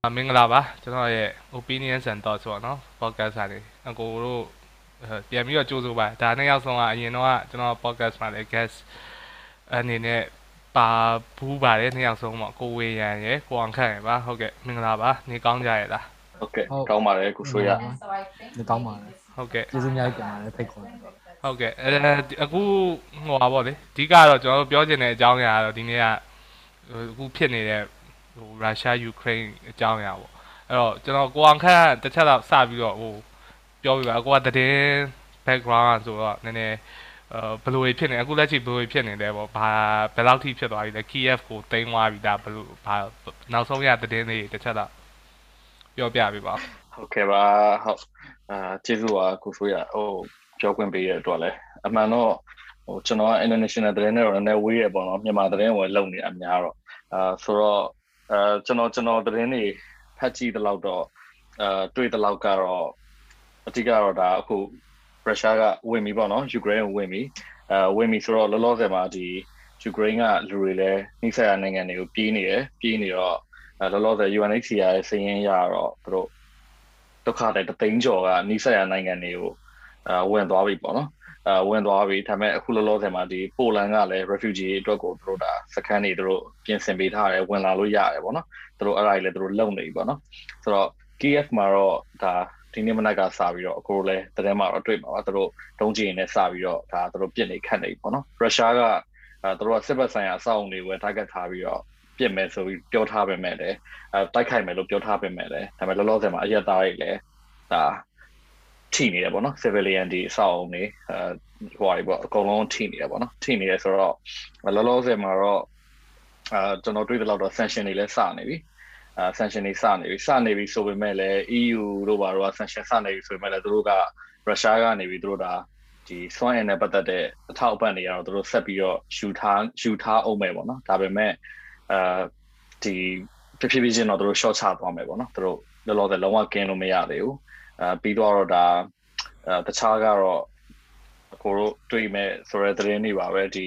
မင်္ဂလာပါကျွန်တော်ရဲ့ opinions and thoughts ပေါ့နော် podcast ကနေအကိုတို့ပြန်ပြီးတော့ကြိုးဆိုပါဒါနှစ်ယောက်ဆုံးကအရင်တော့ကျွန်တော် podcast မှာလည်း guest အနေနဲ့ပါဘူးပါတယ်နှစ်ယောက်ဆုံးပေါ့ကိုဝေရန်ရယ်ကိုအောင်ခန့်ရယ်ပါဟုတ်ကဲ့မင်္ဂလာပါနေကောင်းကြရလားဟုတ်ကဲ့ကောင်းပါတယ်ကိုဆိုရဒီကောင်းပါလေဟုတ်ကဲ့ကျေးဇူးအများကြီးတင်ပါတယ်ဖိတ်ခေါ်လို့ဟုတ်ကဲ့အခုဟိုပါပေါ့လေအဓိကတော့ကျွန်တော်တို့ပြောချင်တဲ့အကြောင်းအရာကတော့ဒီနေ့ကအခုဖြစ်နေတဲ့ရုရှားယူကရိန်းအကြောင်းအရာပေါ့အဲ့တော့ကျွန်တော်ကိုအောင်ခန့်တစ်ချက်တော့စပြီးတော့ပြောပြပါအကိုကတည်င်း background ဆိုတော့နည်းနည်းဘယ်လိုဖြစ်နေအခုလက်ရှိဘယ်လိုဖြစ်နေလဲပေါ့ဘာဘယ်လောက်ထိဖြစ်သွားပြီလဲ Kiev ကိုတိမ်းသွားပြီဒါဘယ်လိုဘာနောက်ဆုံးရတည်င်းလေးတစ်ချက်တော့ပြောပြပြပါဟုတ်ကဲ့ပါဟုတ်ကျေးဇူးပါကိုဆိုရပြောခွင့်ပေးရတော့လဲအမှန်တော့ကျွန်တော်က international သတင်းနဲ့တော့လည်းဝေးရပေါ့နော်မြန်မာသတင်းဝင်လုံနေအများတော့ဆိုတော့ကျွန်တော်သတင်းတွေဖတ်ကြည့်တဲ့လောက်တော့တွေ့တဲ့လောက်ကတော့အတိကတော့ဒါအခုရုရှားကဝင်ပြီပေါ့နော်ယူကရိန်းကိုဝင်ပြီဆိုတော့လောလောဆယ်မှာဒီယူကရိန်းကလူတွေလည်းနှိစက်ရနိုင်ငံတွေကိုပြေးနေတော့လောလောဆယ် UNHCR ရဲ့စာရင်းရတော့သူတို့ဒုက္ခတဲ့တသိန်းကျော်ကနှိစက်ရနိုင်ငံတွေကိုဝင်သွားပြီပေါ့နော်ဝင်သွားပြီဒါပေမဲ့အခုလောလောဆယ်မှာဒီပိုလန်ကလည်း refugee အတွက်ကိုသူတို့ဒါစခန်းတွေသူတို့ပြင်ဆင်ပေးထားတယ်ဝင်လာလို့ရတယ်ပေါ့နော်သူတို့အဲ့ဒါကြီးလည်းသူတို့လုံနေပြီပေါ့နော်ဆိုတော့ Kiev မှာတော့ဒါဒီနေ့မနက်ကစပြီးတော့အခုလည်းသတင်းမှာတော့တွေ့မှာပါသူတို့ဒုံးကျည်နဲ့စပြီးတော့ဒါသူတို့ပြစ်နေခတ်နေပြီပေါ့နော်ရုရှားကသူတို့ကစစ်ဘက်ဆိုင်ရာအဆောက်အုံတွေကို target ထားပြီးတော့ပြစ်မယ်ဆိုပြီးပြောထားပေမဲ့လည်းတိုက်ခိုက်မယ်လို့ပြောထားပေမဲ့လည်းဒါပေမဲ့လောလောဆယ်မှာအရက်သားတွေလည်းဒါထိနေတယ်ပေါ့နော် civilian ဒီအဆောက်အုံတွေဟိုတွေပေါ့အကုန်လုံးထိနေတယ်ပေါ့နော်ထိနေတယ်ဆိုတော့လောလောဆယ်မှာတော့ကျွန်တော်တွေ့တဲ့လောက်တော့ sanction တွေလည်းစနေပြီsanction တွေစနေပြီဆိုပေမဲ့လည်း EU တို့ဘာတို့က sanction စနေပြီဆိုပေမဲ့လည်းသူတို့ကရုရှားကနေပြီးသူတို့ဒါဒီစွမ်းအင်နဲ့ပတ်သက်တဲ့အထောက်အပံ့တွေကတော့သူတို့ဆက်ပြီးတော့ယူထားအောင်မယ်ပေါ့နော်ဒါပေမဲ့ဒီဖြည်းဖြည်းချင်းတော့သူတို့ short ချသွားမယ်ပေါ့နော်သူတို့လောလောဆယ်လုံးဝကင်းလို့မရသေးဘူးပြီးတော့ဒါတခြားကတော့ကိုတို့တွေ့မဲ့ဆိုတဲ့သတင်းတွေပါပဲဒီ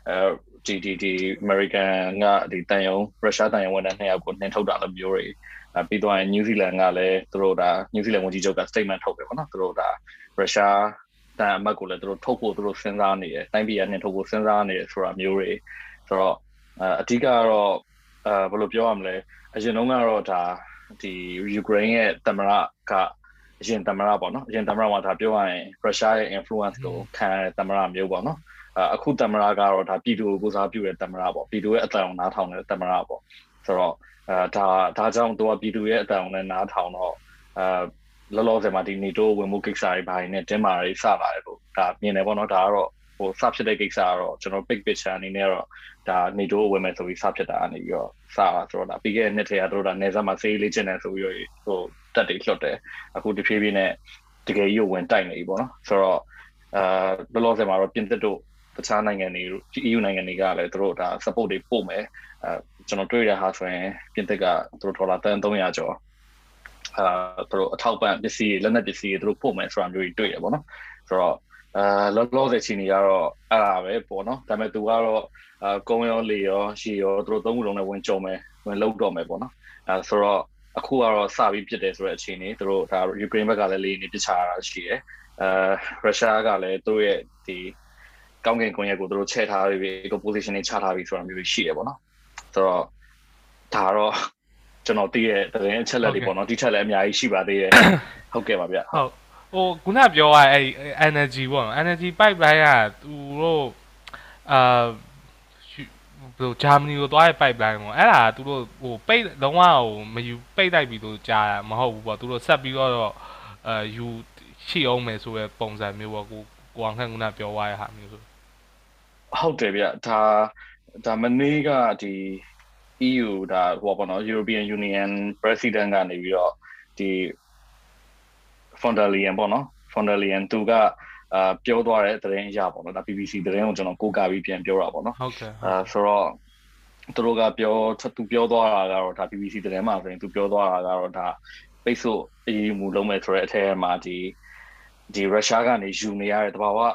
American ကဒီရုရှားတန်ယုံဝန်ထမ်း2ယောက်ကိုနှင်ထုတ်တာလို့မျိုးတွေပြီးတော့ New Zealand ကလည်းသူတို့ဒါ New Zealand ဝန်ကြီးချုပ်က statement ထုတ်တယ်ပေါ့နော်သူတို့ဒါရုရှားတန်အမတ်ကိုလည်းသူတို့ထုတ်ဖို့သူတို့စဉ်းစားနေတယ်တိုင်းပြည်ကနှင်ထုတ်ဖို့စဉ်းစားနေတယ်ဆိုတာမျိုးတွေဆိုတော့အဓိကတော့ဘယ်လိုပြောရမလဲအရင်တုန်းကတော့ဒါဒီယူကရိန်းရဲ့သမ္မတကအရင်သမ္မတပေါ့နော်အရင်သမ္မတကဒါပြောရရင်ရုရှားရဲ့ influence ကိုခံရတဲ့သမ္မတမျိုးပေါ့နော်အခုသမ္မတကတော့ဒါပြည်သူကိုကိုစားပြုတဲ့သမ္မတပေါ့ပြည်သူရဲ့အတန်အောင်နားထောင်တဲ့သမ္မတပေါ့ဆိုတော့ဒါကြောင့်သူကပြည်သူရဲ့အတန်အောင်နဲ့နားထောင်တော့လောလောဆယ်မှာဒီ NATO ဝင်မှုကိစ္စတွေဘာတွေနဲ့တင်းမာတွေစလာတယ်လို့ဒါမြင်တယ်ပေါ့နော်ဒါကတော့ဟိုစဖြစ်တဲ့ကိစ္စကတော့ကျွန်တော် big picture အနေနဲ့တော့ဒါ NATO ဝင်မယ်ဆိုပြီးစဖြစ်တာအနေပြီးတော့စတာဆိုတော့ဒါပြီးခဲ့တဲ့နှစ်ထဲကတို့ဒါနေဆက်မှာစေးလေးကျင်တယ်ဆိုပြီးဟိုတက်တွေလွတ်တယ်အခုတဖြည်းဖြည်းနဲ့တကယ်ကြီးကိုဝင်တိုက်နေပြီပေါ့နော်ဆိုတော့လောလောဆယ်မှာတော့ပြင်သစ်တို့တခြားနိုင်ငံတွေ EU နိုင်ငံတွေကလည်းတို့ဒါ support တွေပို့မယ်ကျွန်တော်တွေ့ရတာဆိုရင်ပြင်သစ်ကတို့ဒေါ်လာ300ကျော်တို့အထောက်ပံ့ပစ္စည်းလက်နက်ပစ္စည်းတွေတို့ပို့မယ်ဆိုတာမျိုးတွေတွေ့ရပေါ့နော်ဆိုတော့လောလောဆယ်ချီနေကတော့အဲ့ဒါပဲပေါ့နော်ဒါပေမဲ့သူကတော့ကုန်းရောလေရောရှီရောတို့သုံးခုလုံးနဲ့ဝင်ကြုံမယ်ဝင်လောက်တော့မယ်ပေါ့နော်ဆိုတော့အခုကတော့စပြီးဖြစ်တယ်ဆိုတဲ့အခြေအနေတို့ဒါယူကရိန်းဘက်ကလည်းလေနေပစ်ချရတာရှိတယ်ရုရှားကလည်းတို့ရဲ့ဒီကောင်းကင်ကွန်ရက်ကိုတို့ချဲ့ထားပြီး position တွေချထားပြီးဆိုတာမျိုးရှိတယ်ပေါ့နော်ဆိုတော့ဒါတော့ကျွန်တော်သိတဲ့သတင်းအချက်လက်တွေပေါ့နော်ဒီချက်လည်းအများကြီးရှိပါသေးတယ်ဟုတ်ကဲ့ပါဗျဟုတ်ဟိုခုနပြောရအဲ့ energy ပေါ့နော် energy pipeline ကသူတို့ဘယ်လိုဂျာမနီကိုသွားတဲ့ pipeline ပေါ့အဲ့ဒါသူတို့ဟိုပိတ်လုံးဝဟိုမယူပိတ်လိုက်ပြီးတော့ကြာမဟုတ်ဘူးပေါ့သူတို့ဆက်ပြီးတော့ယူရှိအောင်မယ်ဆိုတဲ့ပုံစံမျိုးပေါ့ကိုအောင်ခန့်ခုနပြောသွားတဲ့ဟာမျိုးဆိုဟုတ်တယ်ဗျဒါမနေ့ကဒီ EU ဒါဟိုပေါ့နော် European Union President ကနေပြီးတော့ဒီ von der Leyen ပေါ့နော် von der Leyen သူကပြောသွားတဲ့သတင်းအရပေါ့နော်ဒါ BBC သတင်းကိုကျွန်တော်ကိုးကားပြီးပြန်ပြောတာပေါ့နော်ဟုတ်ကဲ့ဆိုတော့သူတို့ကသူပြောသွားတာကတော့ဒါ BBC သတင်းမှာဆိုရင်သူပြောသွားတာကတော့ဒါပိတ်ဆို့အရေးယူမှုလုပ်မယ်ဆိုတဲ့အထက်မှာဒီရုရှားကနေယူနေရတဲ့တဘာဝ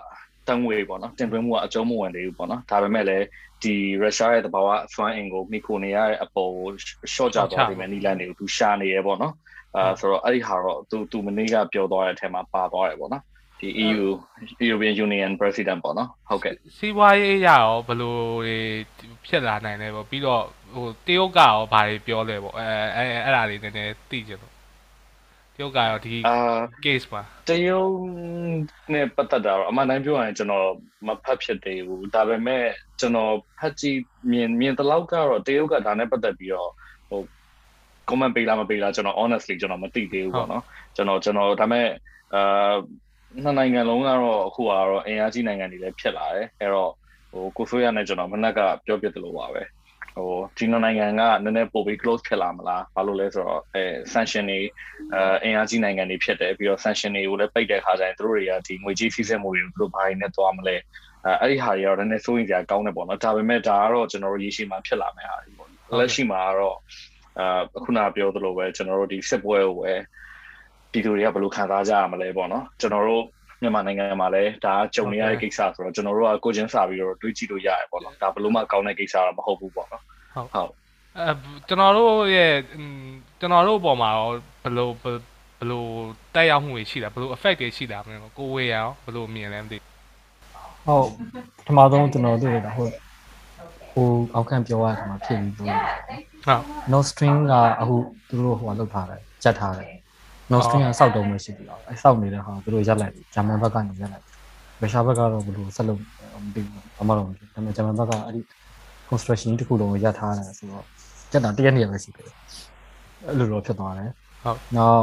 တန်ဝေပေါ့နော်တင်သွင်းမှုကအကျုံးမဝင်သေးဘူးပေါ့နော်ဒါပေမဲ့လည်းဒီရုရှားရဲ့တဘာဝစွမ်းအင်ကိုမိခိုနေရတဲ့အပေါ်ကို short ကြသွားပြီမဲ့နီလန်တွေကိုသူရှာနေရပေါ့နော်ဆိုတော့အဲ့ဒီဟာတော့သူမနေ့ကပြောသွားတဲ့အထက်မှာပါသွားတယ်ပေါ့နော်ဒီ European Union President ပေါ့နော်ဟုတ်ကဲ့စီးပွားရေးရရောဘလို့ဖြစ်လာနိုင်လဲပေါ့ပြီးတော့ဟိုတရုတ်ကရောဘာတွေပြောလဲပေါ့အဲ့ဒါလေးနည်းနည်းသိကြလို့တရုတ်ကရောဒီ case ပါတရုတ်နဲ့ပတ်သက်တာတော့အမှန်တိုင်းပြောရရင်ကျွန်တော်မဖတ်ဖြစ်သေးဘူးဒါပေမဲ့ကျွန်တော်ဖတ်ကြည့်မြင်တလောက်ကတော့တရုတ်ကဒါနဲ့ပတ်သက်ပြီးတော့ဟို comment ပေးလားမပေးလားကျွန်တော် honestly ကျွန်တော်မသိသေးဘူးပေါ့နော်ကျွန်တော်ဒါပေမဲ့နှစ်နိုင်ငံလုံးကတော့အခုကတော့အင်အားကြီးနိုင်ငံတွေလည်းဖြစ်လာတယ်အဲ့တော့ဟိုကိုဆိုရနဲ့ကျွန်တော်မနက်ကပြောပြတယ်လို့ပါပဲဟိုဒီနိုင်ငံကနည်းနည်းပိုပြီး close ဖြစ်လာမလားဘာလို့လဲဆိုတော့sanction တွေအင်အားကြီးနိုင်ငံတွေဖြစ်တယ်ပြီးတော့ sanction တွေကိုလည်းပိတ်တဲ့ခါကျရင်တို့တွေကဒီငွေကြေးစီးဆင်းမှုတွေကိုတို့ဘာတွေနဲ့သွားမလဲအဲ့ဒီဟာတွေကတော့နည်းနည်းစိုးရိမ်စရာကောင်းတယ်ပေါ့နော်ဒါပေမဲ့ဒါကတော့ကျွန်တော်တို့ရေရှည်မှာဖြစ်လာမယ့်ဟာတွေပေါ့လက်ရှိမှာကတော့ခုနပြောသလိုပဲကျွန်တော်တို့ဒီစစ်ပွဲကိုပဲပြည်သူတွေကဘယ်လိုခံစားကြရမလဲပေါ့နော်ကျွန်တော်တို့မြန်မာနိုင်ငံမှာလည်းဒါကြုံနေရတဲ့ကိစ္စဆိုတော့ကျွန်တော်တို့ကကိုချင်းစာပြီးတော့တွေးကြည့်လို့ရတယ်ပေါ့နော်ဒါဘယ်လိုမှကောင်းတဲ့ကိစ္စတော့မဟုတ်ဘူးပေါ့နော်ဟုတ်ကျွန်တော်တို့ရဲ့ကျွန်တော်တို့ပေါ်မှာရောဘယ်လိုတက်ရောက်မှုတွေရှိတာဘယ်လို effect တွေရှိတာမလဲကိုဝေရောဘယ်လိုမြင်လဲမသိဟုတ်ပထမဆုံးကျွန်တော်တို့ရတာဟုတ်အောက်ခံပြောရတာမှာဖြစ်ပြီးတော့ဟုတ် no string ကအခုသူတို့ဟိုလောက်ထားတယ်ကြက်ထားတယ် no string ကစောက်တုံးမရှိဘူးအဲစောက်နေတဲ့ဟာသူတို့ရက်လိုက်ဂျာမန်ဘက်ကနေရက်လိုက်ရုရှားဘက်ကတော့ဘယ်လိုဆက်လုပ်မသိဘူးအမှန်တော့ဒါပေမဲ့ဂျာမန်ဘက်ကအဲ့ဒီ construction တခုလုံးကိုရက်ထားတယ်ဆိုတော့ကြက်တာတရက်နေရပဲရှိတယ်အဲ့လိုတော့ဖြစ်သွားတယ်ဟုတ်နောက်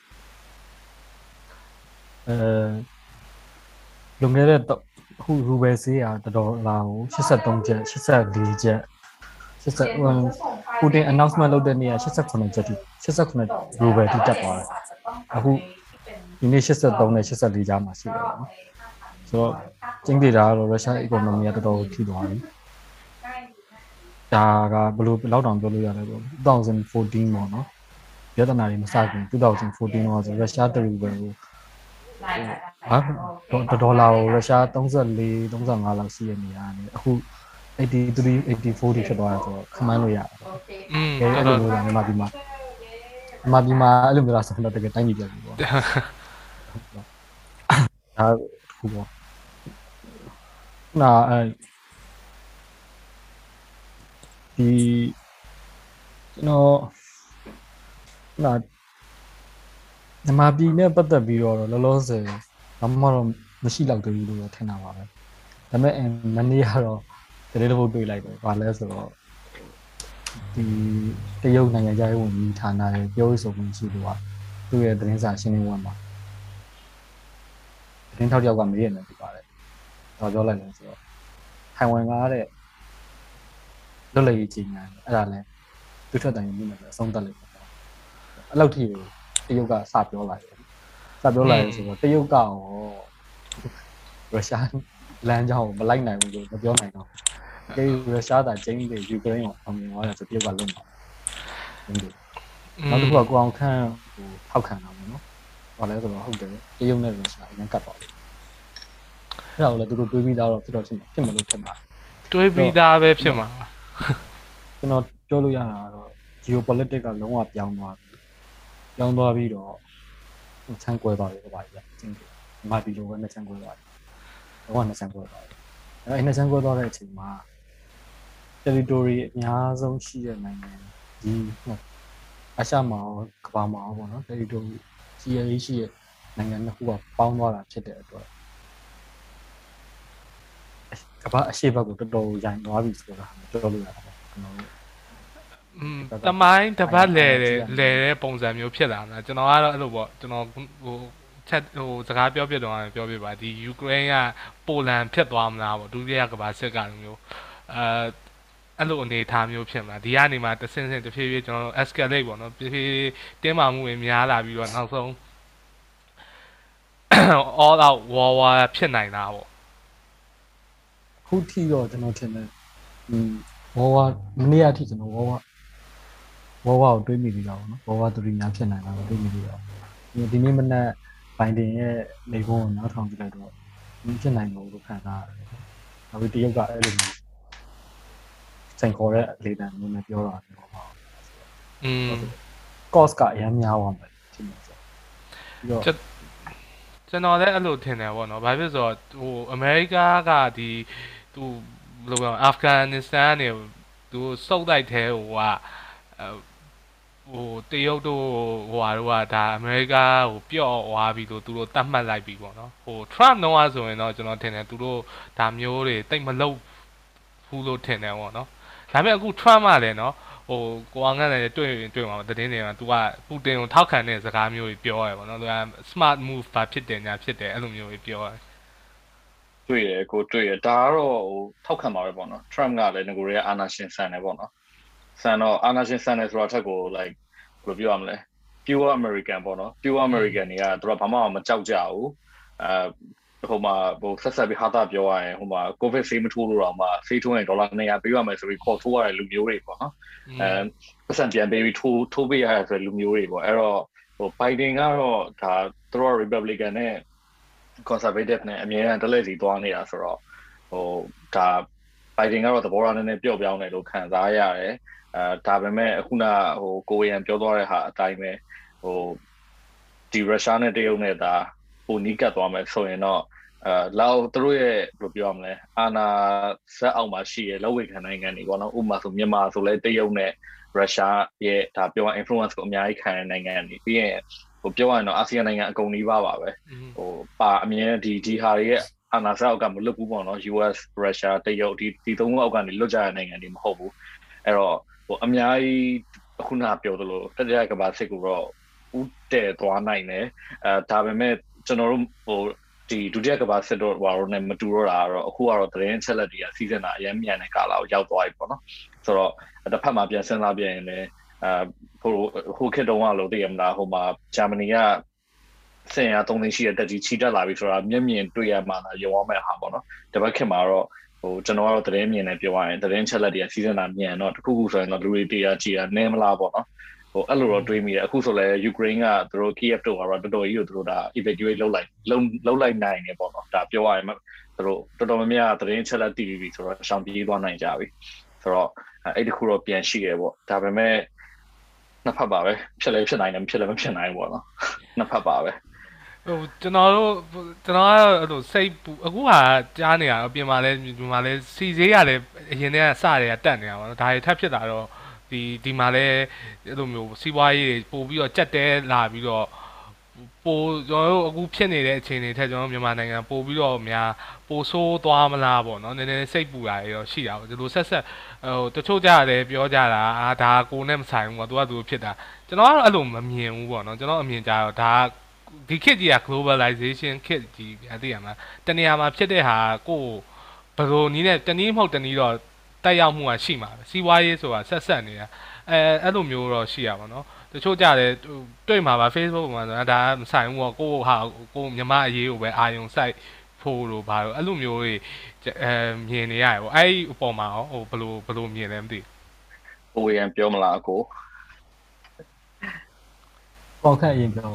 လွန်ခဲ့တဲ့ခုရူဘယ်ဆေးကတော်လာကို83ချက်84ချက်80ပူတင် announcement လုပ်တဲ့နေ့က88ချက်ထိ88ရူဘယ်ထိတက်သွားတယ်အခုဒီနေ့83နဲ့84ကြားမှာရှိတယ်ပေါ့နော်ဆိုတော့ကျင်းသေးတာကတော့ရုရှား economy ကတော်တော်ထိသွားပြီဒါကဘယ်လိုလောက်တောင်ပြောလို့ရလဲပေါ့2014ပေါ့နော်ပြဿနာတွေမစခင်2014တော့ဆိုရုရှားတရူဘယ်ကိုဟာဒေါ်လာကိုရုရှား34 35လောက်ရှိရနေတာနဲ့အခု83 84တိဖြစ်သွားတယ်ဆိုတော့ခမန်းလို့ရတယ်အဲ့လိုမျိုးကမြန်မာပြည်မှာအဲ့လိုမျိုးလားဆိုတော့တကယ်တိုင်းပြည်ပြပြီပေါ့ဒါခုပေါ့နာဒီကျွန်တော်မြန်မာပြည်နဲ့ပတ်သက်ပြီးတော့လောလောဆယ်ဘာမှတော့မရှိတော့သေးဘူးလို့ထင်တာပါပဲဒါပေမဲ့မနေ့ကတော့တလေးတစ်ပုတ်တွေ့လိုက်တယ်ဘာလဲဆိုတော့ဒီတရုတ်နိုင်ငံခြားရေးဝန်ကြီးဌာနရဲ့ပြောရေးဆိုခွင့်ရှိသူကသူ့ရဲ့သတင်းစာရှင်းလင်းပွဲမှာသတင်းထောက်တယောက်ကမေးရတယ်ပြပါတယ်တော့ပြောလိုက်တယ်ဆိုတော့ထိုင်ဝမ်ကတဲ့လွတ်လပ်ရေးကြီးညာအဲ့ဒါလဲသူထွက်တိုင်မှုနဲ့အဆုံးသတ်လိုက်တယ်အဲ့လောက်ထိတရုတ်ကစပြောလာတယ်ဆိုတော့တရုတ်ကရောရုရှားလမ်းကြောင်းကိုမလိုက်နိုင်ဘူးလို့မပြောနိုင်တော့ဒီရုရှားကကျင်းပြီးယူကရိန်းကိုအောင်မြင်သွားတယ်ဆိုတရုတ်ကလုံးပါနောက်တစ်ခုကကိုအောင်ခန့်ဟိုထောက်ခံတာပေါ့နော်ဘာလဲဆိုတော့ဟုတ်တယ်တရုတ်နဲ့ရုရှားအရင်ကတ်သွားတယ်အဲ့ဒါကိုလည်းသူတို့တွေးပြီးသားတော့ဖြစ်တော့ဖြစ်မလို့ဖြစ်မှာတွေးပြီးသားပဲဖြစ်မှာကျွန်တော်ပြောလို့ရတာကတော့ geopolitics ကလုံးဝပြောင်းသွားပြီးတော့ချမ်းကွဲသွားတယ်ဘာကြီးကျင်းတယ်မာပြည်လိုပဲနဲ့ချမ်းကွဲသွားတယ်တော့နှစ်ချမ်းကွဲသွားတယ်အဲ့နှစ်ချမ်းကွဲသွားတဲ့အချိန်မှာ territory အများဆုံးရှိတဲ့နိုင်ငံဒီအရှမှာကမ္ဘာမှာပေါ့နော် territory ကြီးရှိတဲ့နိုင်ငံနှစ်ခုကပေါင်းသွားတာဖြစ်တဲ့အတွက်ကမ္ဘာအရှေ့ဘက်ကိုတော်တော်ရိုင်သွားပြီဆိုတာပြောလို့ရတာပေါ့ကျွန်တော်တမိုင်းတပတ်လဲတဲ့ပုံစံမျိုးဖြစ်လာမှာကျွန်တော်ကတော့အဲ့လိုပေါ့ကျွန်တော်ဟိုချက်ဟိုစကားပြောပြတော့ပြောပြပါဒီယူကရိန်းကပိုလန်ဖြစ်သွားမလားပေါ့ဒုတိယကမ္ဘာစစ်ကလိုမျိုးအဲ့လိုအနေအထားမျိုးဖြစ်မှာဒီကနေမှတဆင့်တဖြည်းဖြည်းကျွန်တော်တို့ escalate ပေါ့နော်ဖြည်းဖြည်းတင်းမာမှုတွေများလာပြီးတော့နောက်ဆုံး all out war ဖြစ်နိုင်တာပေါ့ခုထိတော့ကျွန်တော်ထင်တယ်war မနေ့အထိကျွန်တော်war ကိုတွေးမိပြီးတော့နော်war 3များဖြစ်နိုင်တာကိုတွေးမိပြီးတော့ဒီနေ့မနက်ဘိုင်ဒင်ရဲ့နေကုန်းကိုနောက်ထောင်ကြည့်လိုက်တော့ဖြစ်နိုင်ဘူးလို့ခံစားရတယ်။နောက်ပြီးတရုတ်ကအဲ့လိုမျိုးစိန်ခေါ်တဲ့လေတံမျိုးနဲ့ပြောတာမျိုးပါ။อืม cost ကအများများသွားမယ်ဖြစ်နေဆိုပြီးတော့ကျွန်တော်လည်းအဲ့လိုထင်တယ်ပေါ့နော်ဘာဖြစ်ဆိုတော့ဟိုအမေရိကကဒီသူဘယ်လိုပြောအာဖဂန်နစ္စတန်နေသူစုပ်တိုက်သေးဟိုကဟိုတရုတ်တို့ဟိုဟာတို့ကဒါအမေရိကဟိုပျော့ဝါပြီလို့သူတို့တတ်မှတ်လိုက်ပြီပေါ့နော်ဟို Trump တော့ဆိုရင်တော့ကျွန်တော်ထင်တယ်သူတို့ဒါမျိုးတွေတိတ်မလုပ်ဘူးလို့ထင်တယ်ပေါ့နော်ဒါပေမဲ့အခု Trump ကလည်းနော်ဟိုကိုအောင်ကလည်းတွေ့မှာသတင်းတွေကသူကပူတင်ကိုထောက်ခံတဲ့စကားမျိုးတွေပြောရဲပေါ့နော်သူက smart move ဘာဖြစ်တယ်ညာဖြစ်တယ်အဲ့လိုမျိုးတွေပြောရဲတွေ့ရကိုတွေ့ရဒါကတော့ဟိုထောက်ခံပါပဲပေါ့နော် Trump ကလည်းငကိုရဲအာနာရှင်ဆန်တယ်ပေါ့နော်ဆန်တော့အာနာရှင်ဆန်တယ်ဆိုတာထက်ကို like ဘယ်လိုပြောရမလဲ pure American ပေါ့နော် pure American တွေကသူတို့ဘာမှမကြောက်ကြဘူးဟိုမှာဟိုဆက်ပြီးဟာတာပြောရရင်ဟိုမှာ covid ဆေးမထိုးလို့တော့မှဆေးထိုးရင်$200ပေးရမယ်ဆိုပြီးခေါ်ထိုးရတဲ့လူမျိုးတွေပေါ့နော်ပတ်စံပြန်ပေးပြီးထိုးပေးရတဲ့ဆိုတဲ့လူမျိုးတွေပေါ့အဲ့တော့ဟို Biden ကတော့ဒါသူတို့ Republican နဲ့ conservative နဲ့အများအားတလဲစီသွားနေတာဆိုတော့ဟိုဒါ Biden ကတော့သဘောထားနည်းနည်းပျော့ပြောင်းတယ်လို့ခံစားရတယ်ဒါပေမဲ့အခုနဟိုကိုရီးယားပြောသွားတဲ့ဟာအတိုင်းပဲဟိုဒီရုရှားနဲ့တရုတ်နဲ့ဒါဟိုနီးကပ်သွားမယ်ဆိုရင်တော့လောက်သူတို့ရဲ့ဘယ်လိုပြောရမလဲအာနာဇက်အောက်မှာရှိရလက်ဝဲခံနိုင်ငံတွေပေါ့နော်ဥပမာဆိုမြန်မာဆိုလဲတရုတ်နဲ့ရုရှားရဲ့ဒါပြောရ influence ကိုအများကြီးခံတဲ့နိုင်ငံတွေပြီးရင်ဟိုပြောရရင်တော့အာဆီယံနိုင်ငံအကုန်နီးပါးပါပဲဟိုပါအမြင်ဒီဟာတွေရဲ့အာနာဇက်အောက်ကမလွတ်ဘူးပေါ့နော် US ရုရှားတရုတ်ဒီသုံးခုအောက်ကနေလွတ်ကြတဲ့နိုင်ငံတွေမဟုတ်ဘူးအဲ့တော့ဟိုအများကြီးအခုနပြောသလိုတတိယကမ္ဘာစစ်ကိုတော့ဥတည်သွားနိုင်တယ်ဒါပေမဲ့ကျွန်တော်တို့ဟိုဒီဒုတိယကမ္ဘာစစ်တော့ဟိုတော့နဲ့မတူတော့တာတော့အခုကတော့သတင်းအချက်လက်တွေကစီးစင်တာအရင်မြန်တဲ့ကာလကိုရောက်သွားပြီပေါ့နော်ဆိုတော့တစ်ဖက်မှာပြန်စဉ်းစားပြန်ရင်လည်းဟိုခေတ်တုန်းကလို့သိရမလားဟိုမှာဂျာမနီကဆင်ရ3သိန်းရှိတဲ့တက်ကြီးချီတက်လာပြီဆိုတာမျက်မြင်တွေ့ရမှသာရုံအောင်မဲ့ဟာပေါ့နော်တပတ်ခေတ်မှာတော့ဟိုကျွန်တော်ကတော့သတင်းမြင်နေပြောရရင်သတင်းချက်လက်တွေကစီးစင်တာမြန်တော့တခုခုဆိုရင်တော့လူတွေတရားကြည်တာနည်းမလားပေါ့နော်ဟိုအဲ့လိုတော့တွေးမိတယ်အခုဆိုလဲယူကရိန်းကသူတို့ Kiev တို့ကတော့တော်တော်ကြီးကိုသူတို့ဒါ evacuate လုပ်လိုက်နိုင်နေပေါ့နော်ဒါပြောရရင်သူတို့တော်တော်များများသတင်းချက်လက်တည်ပြီဆိုတော့ရှောင်ပြေးသွားနိုင်ကြပြီဆိုတော့အဲ့ဒီခုတော့ပြန်ရှိရပေါ့ဒါပေမဲ့နှစ်ဖက်ပါပဲဖြစ်လဲဖြစ်နိုင်တယ်ဖြစ်လဲမဖြစ်နိုင်ဘူးပေါ့နော်နှစ်ဖက်ပါပဲဟိုကျွန်တော်ကတော့အဲ့လိုစိတ်ပူအခုဟာကြားနေရတော့ပြင်မှာလဲစီစေးရလဲအရင်တည်းကစတယ်ကတက်နေတာပါတော့ဒါတွေထပ်ဖြစ်တာတော့ဒီမှာလဲအဲ့လိုမျိုးစီးပွားရေးတွေပို့ပြီးတော့ကြက်တဲလာပြီးတော့ပိုကျွန်တော်တို့အခုဖြစ်နေတဲ့အခြေအနေထက်ကျွန်တော်မြန်မာနိုင်ငံပို့ပြီးတော့များပိုဆိုးသွားမလားပေါ့နော်နည်းနည်းစိတ်ပူတာရောရှိတာပေါ့ဒီလိုဆက်ဟိုတချို့ကြတယ်ပြောကြတာဒါကိုနဲ့မဆိုင်ဘူးပေါ့သူကဖြစ်တာကျွန်တော်ကတော့အဲ့လိုမမြင်ဘူးပေါ့နော်ကျွန်တော်အမြင်ကြတော့ဒါဒီခေတ်ကြီးက globalization ခေတ်ကြီးအသိရမှာတနေရာမှာဖြစ်တဲ့ဟာကိုဘယ်လိုနည်းနဲ့တနည်းမဟုတ်တနည်းတော့တက်ရောက်မှုကရှိမှာပဲစီးပွားရေးဆိုတာဆက်နေတာအဲ့လိုမျိုးတော့ရှိရပါတော့တချို့ကြတယ်တွေ့မှာပါ Facebook မှာဆိုတာဒါမဆိုင်ဘူးပေါ့ကိုမြမအရေးကိုပဲအာယုံစိုက်ဖို့လို့ဘာလို့အဲ့လိုမျိုးတွေမြင်နေရတယ်ပေါ့အဲ့ဒီအပေါ်မှာဟိုဘယ်လိုမြင်လဲမသိဘူးဟိုရန်ပြောမလားကိုပေါ့ခက်ရင်ပြော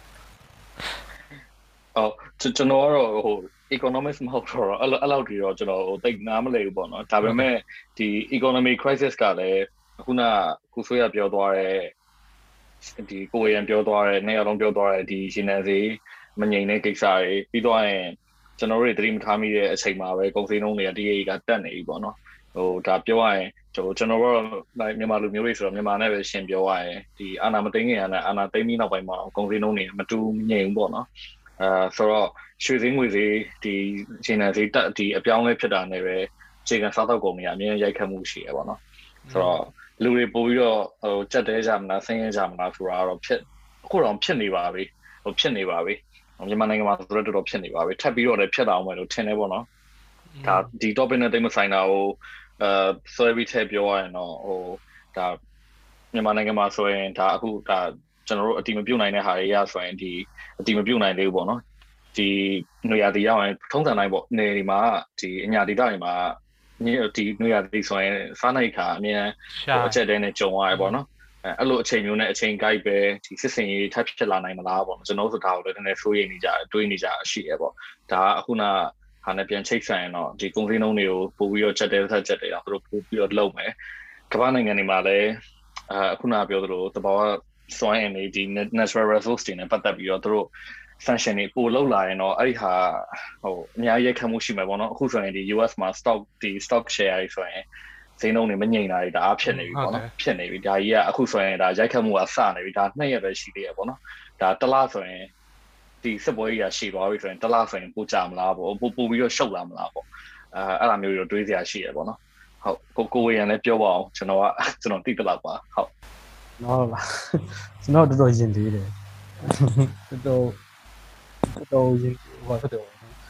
ကျွန်တော်ကတော့ဟို economics မဟုတ်တော့အဲ့လောက်တွေတော့ကျွန်တော်ဟိုသိနားမလည်ဘူးပေါ့နော်ဒါပေမဲ့ဒီ economy crisis ကလည်းခုနကုဆွေးရပြောသွားတဲ့ဒီကိုရန်ပြောသွားတဲ့နေရာလုံးပြောသွားတဲ့ဒီရှင်နယ်စီမငြိမ်တဲ့ကိစ္စတွေပြီးတော့ရင်ကျွန်တော်တို့တွေသတိမထားမိတဲ့အချိန်မှာပဲကုန်စည်နှုန်းတွေကတရေကတက်နေပြီပေါ့နော်ဟိုဒါပြောရရင်ကျွန်တော်တို့မြန်မာလူမျိုးတွေဆိုတော့မြန်မာနဲ့ပဲရှင်းပြောရရင်ဒီအာနာမသိငင်ရနဲ့အာနာသိပြီးနောက်ပိုင်းမှာကုန်စည်နှုန်းတွေမတူငြိမ်ဘူးပေါ့နော်ဆိုတော့ရွှေစင်းငွေစည်းဒီရှင်နယ်စီတက်ဒီအပြောင်းလဲဖြစ်တာနဲ့ပဲခြေခံစားတော့ကုန်တွေအမြင်ရိုက်ခတ်မှုရှိရပေါ့နော်ဆိုတော့လူတွေပို့ပြီးတော့ဟိုကြက်တဲကြမလားဆင်းရဲကြမလားဆိုတာတော့အခုတော့ဖြစ်နေပါပြီဟိုဖြစ်နေပါပြီမြန်မာနိုင်ငံမှာဆိုတော့တော်တော်ဖြစ်နေပါပြီထပ်ပြီးတော့လည်းဖြစ်အောင်မယ်လို့ထင်တယ်ပေါ့နော်ဒါဒီ topic နဲ့တိတ်မဆိုင်တာဟိုဆွဲပြီးထည့်ပြောရရင်တော့ဟိုဒါမြန်မာနိုင်ငံမှာဆိုရင်ဒါအခုဒါကျွန်တော်တို့အတိမပြုတ်နိုင်တဲ့ဟာတွေရဆိုရင်ဒီအတိမပြုတ်နိုင်သေးဘူးပေါ့နော်ဒီနေရာတည်ရောက်ရင်ထုံးစံတိုင်းပေါ့နေဒီမှာဒီအညာဒေသတွေမှာဒီနေရာတည်ဆိုရင်စားနိုင်ခါအမြင်ဟိုအချက်တဲနဲ့ကြုံရတယ်ပေါ့နော်အဲ့လိုအချိန်မျိုးနဲ့အချိန်ကိုက်ပဲဒီစစ်စင်ရေးထပ်ဖြစ်လာနိုင်မလားပေါ့ကျွန်တော်တို့ဒါကိုလည်းနည်းနည်းစိုးရိမ်နေကြတွေးနေကြရှိရပေါ့ဒါကအခုနဟာနဲ့ပြန်ချိတ်ဆက်ရင်တော့ဒီကုန်စည်နှုန်းတွေကိုပို့ပြီးတော့ချက်တယ်ဆက်ချက်တယ်အောင်သူတို့ပို့ပြီးတော့လုပ်မယ်ကမ္ဘာနိုင်ငံတွေမှာလည်းအခုနပြောသလိုတဘာဝစွမ်းအင်တွေဒီ natural resource တွေနဲ့ပတ်သက်ပြီးတော့သူတို့ function တွေပို့လောက်လာရင်တော့အဲ့ဒီဟာဟိုအများကြီးရိုက်ခတ်မှုရှိမှာပေါ့နော်အခုဆိုရင်ဒီ US မှာ stock share တွေဆိုရင်ဈေးနှုန်းတွေမငြိမ်တာတွေဒါအဖြစ်နေပြီပေါ့နော်ဖြစ်နေပြီဒါကြီးကအခုဆိုရင်ဒါရိုက်ခတ်မှုကစနေပြီဒါ2ရက်ပဲရှိသေးရပေါ့နော်ဒါတစ်လဆိုရင်ဒီစစ်ပွဲကြီးကရှည်သွားပြီဆိုရင်တစ်လဆိုရင်ပို့ကြမလားပေါ့ပို့ပြီးတော့ရှုပ်လာမလားပေါ့အဲ့လိုမျိုးတွေတွေးစရာရှိရပေါ့နော်ဟုတ်ကိုဝေရန်လည်းပြောပါအောင်ကျွန်တော်သိတယ်လောက်ပါဟုတ်နော်လားကျွန်တော်တော်တော်ရင်သေးတယ်တော်ရင်ဟောတော့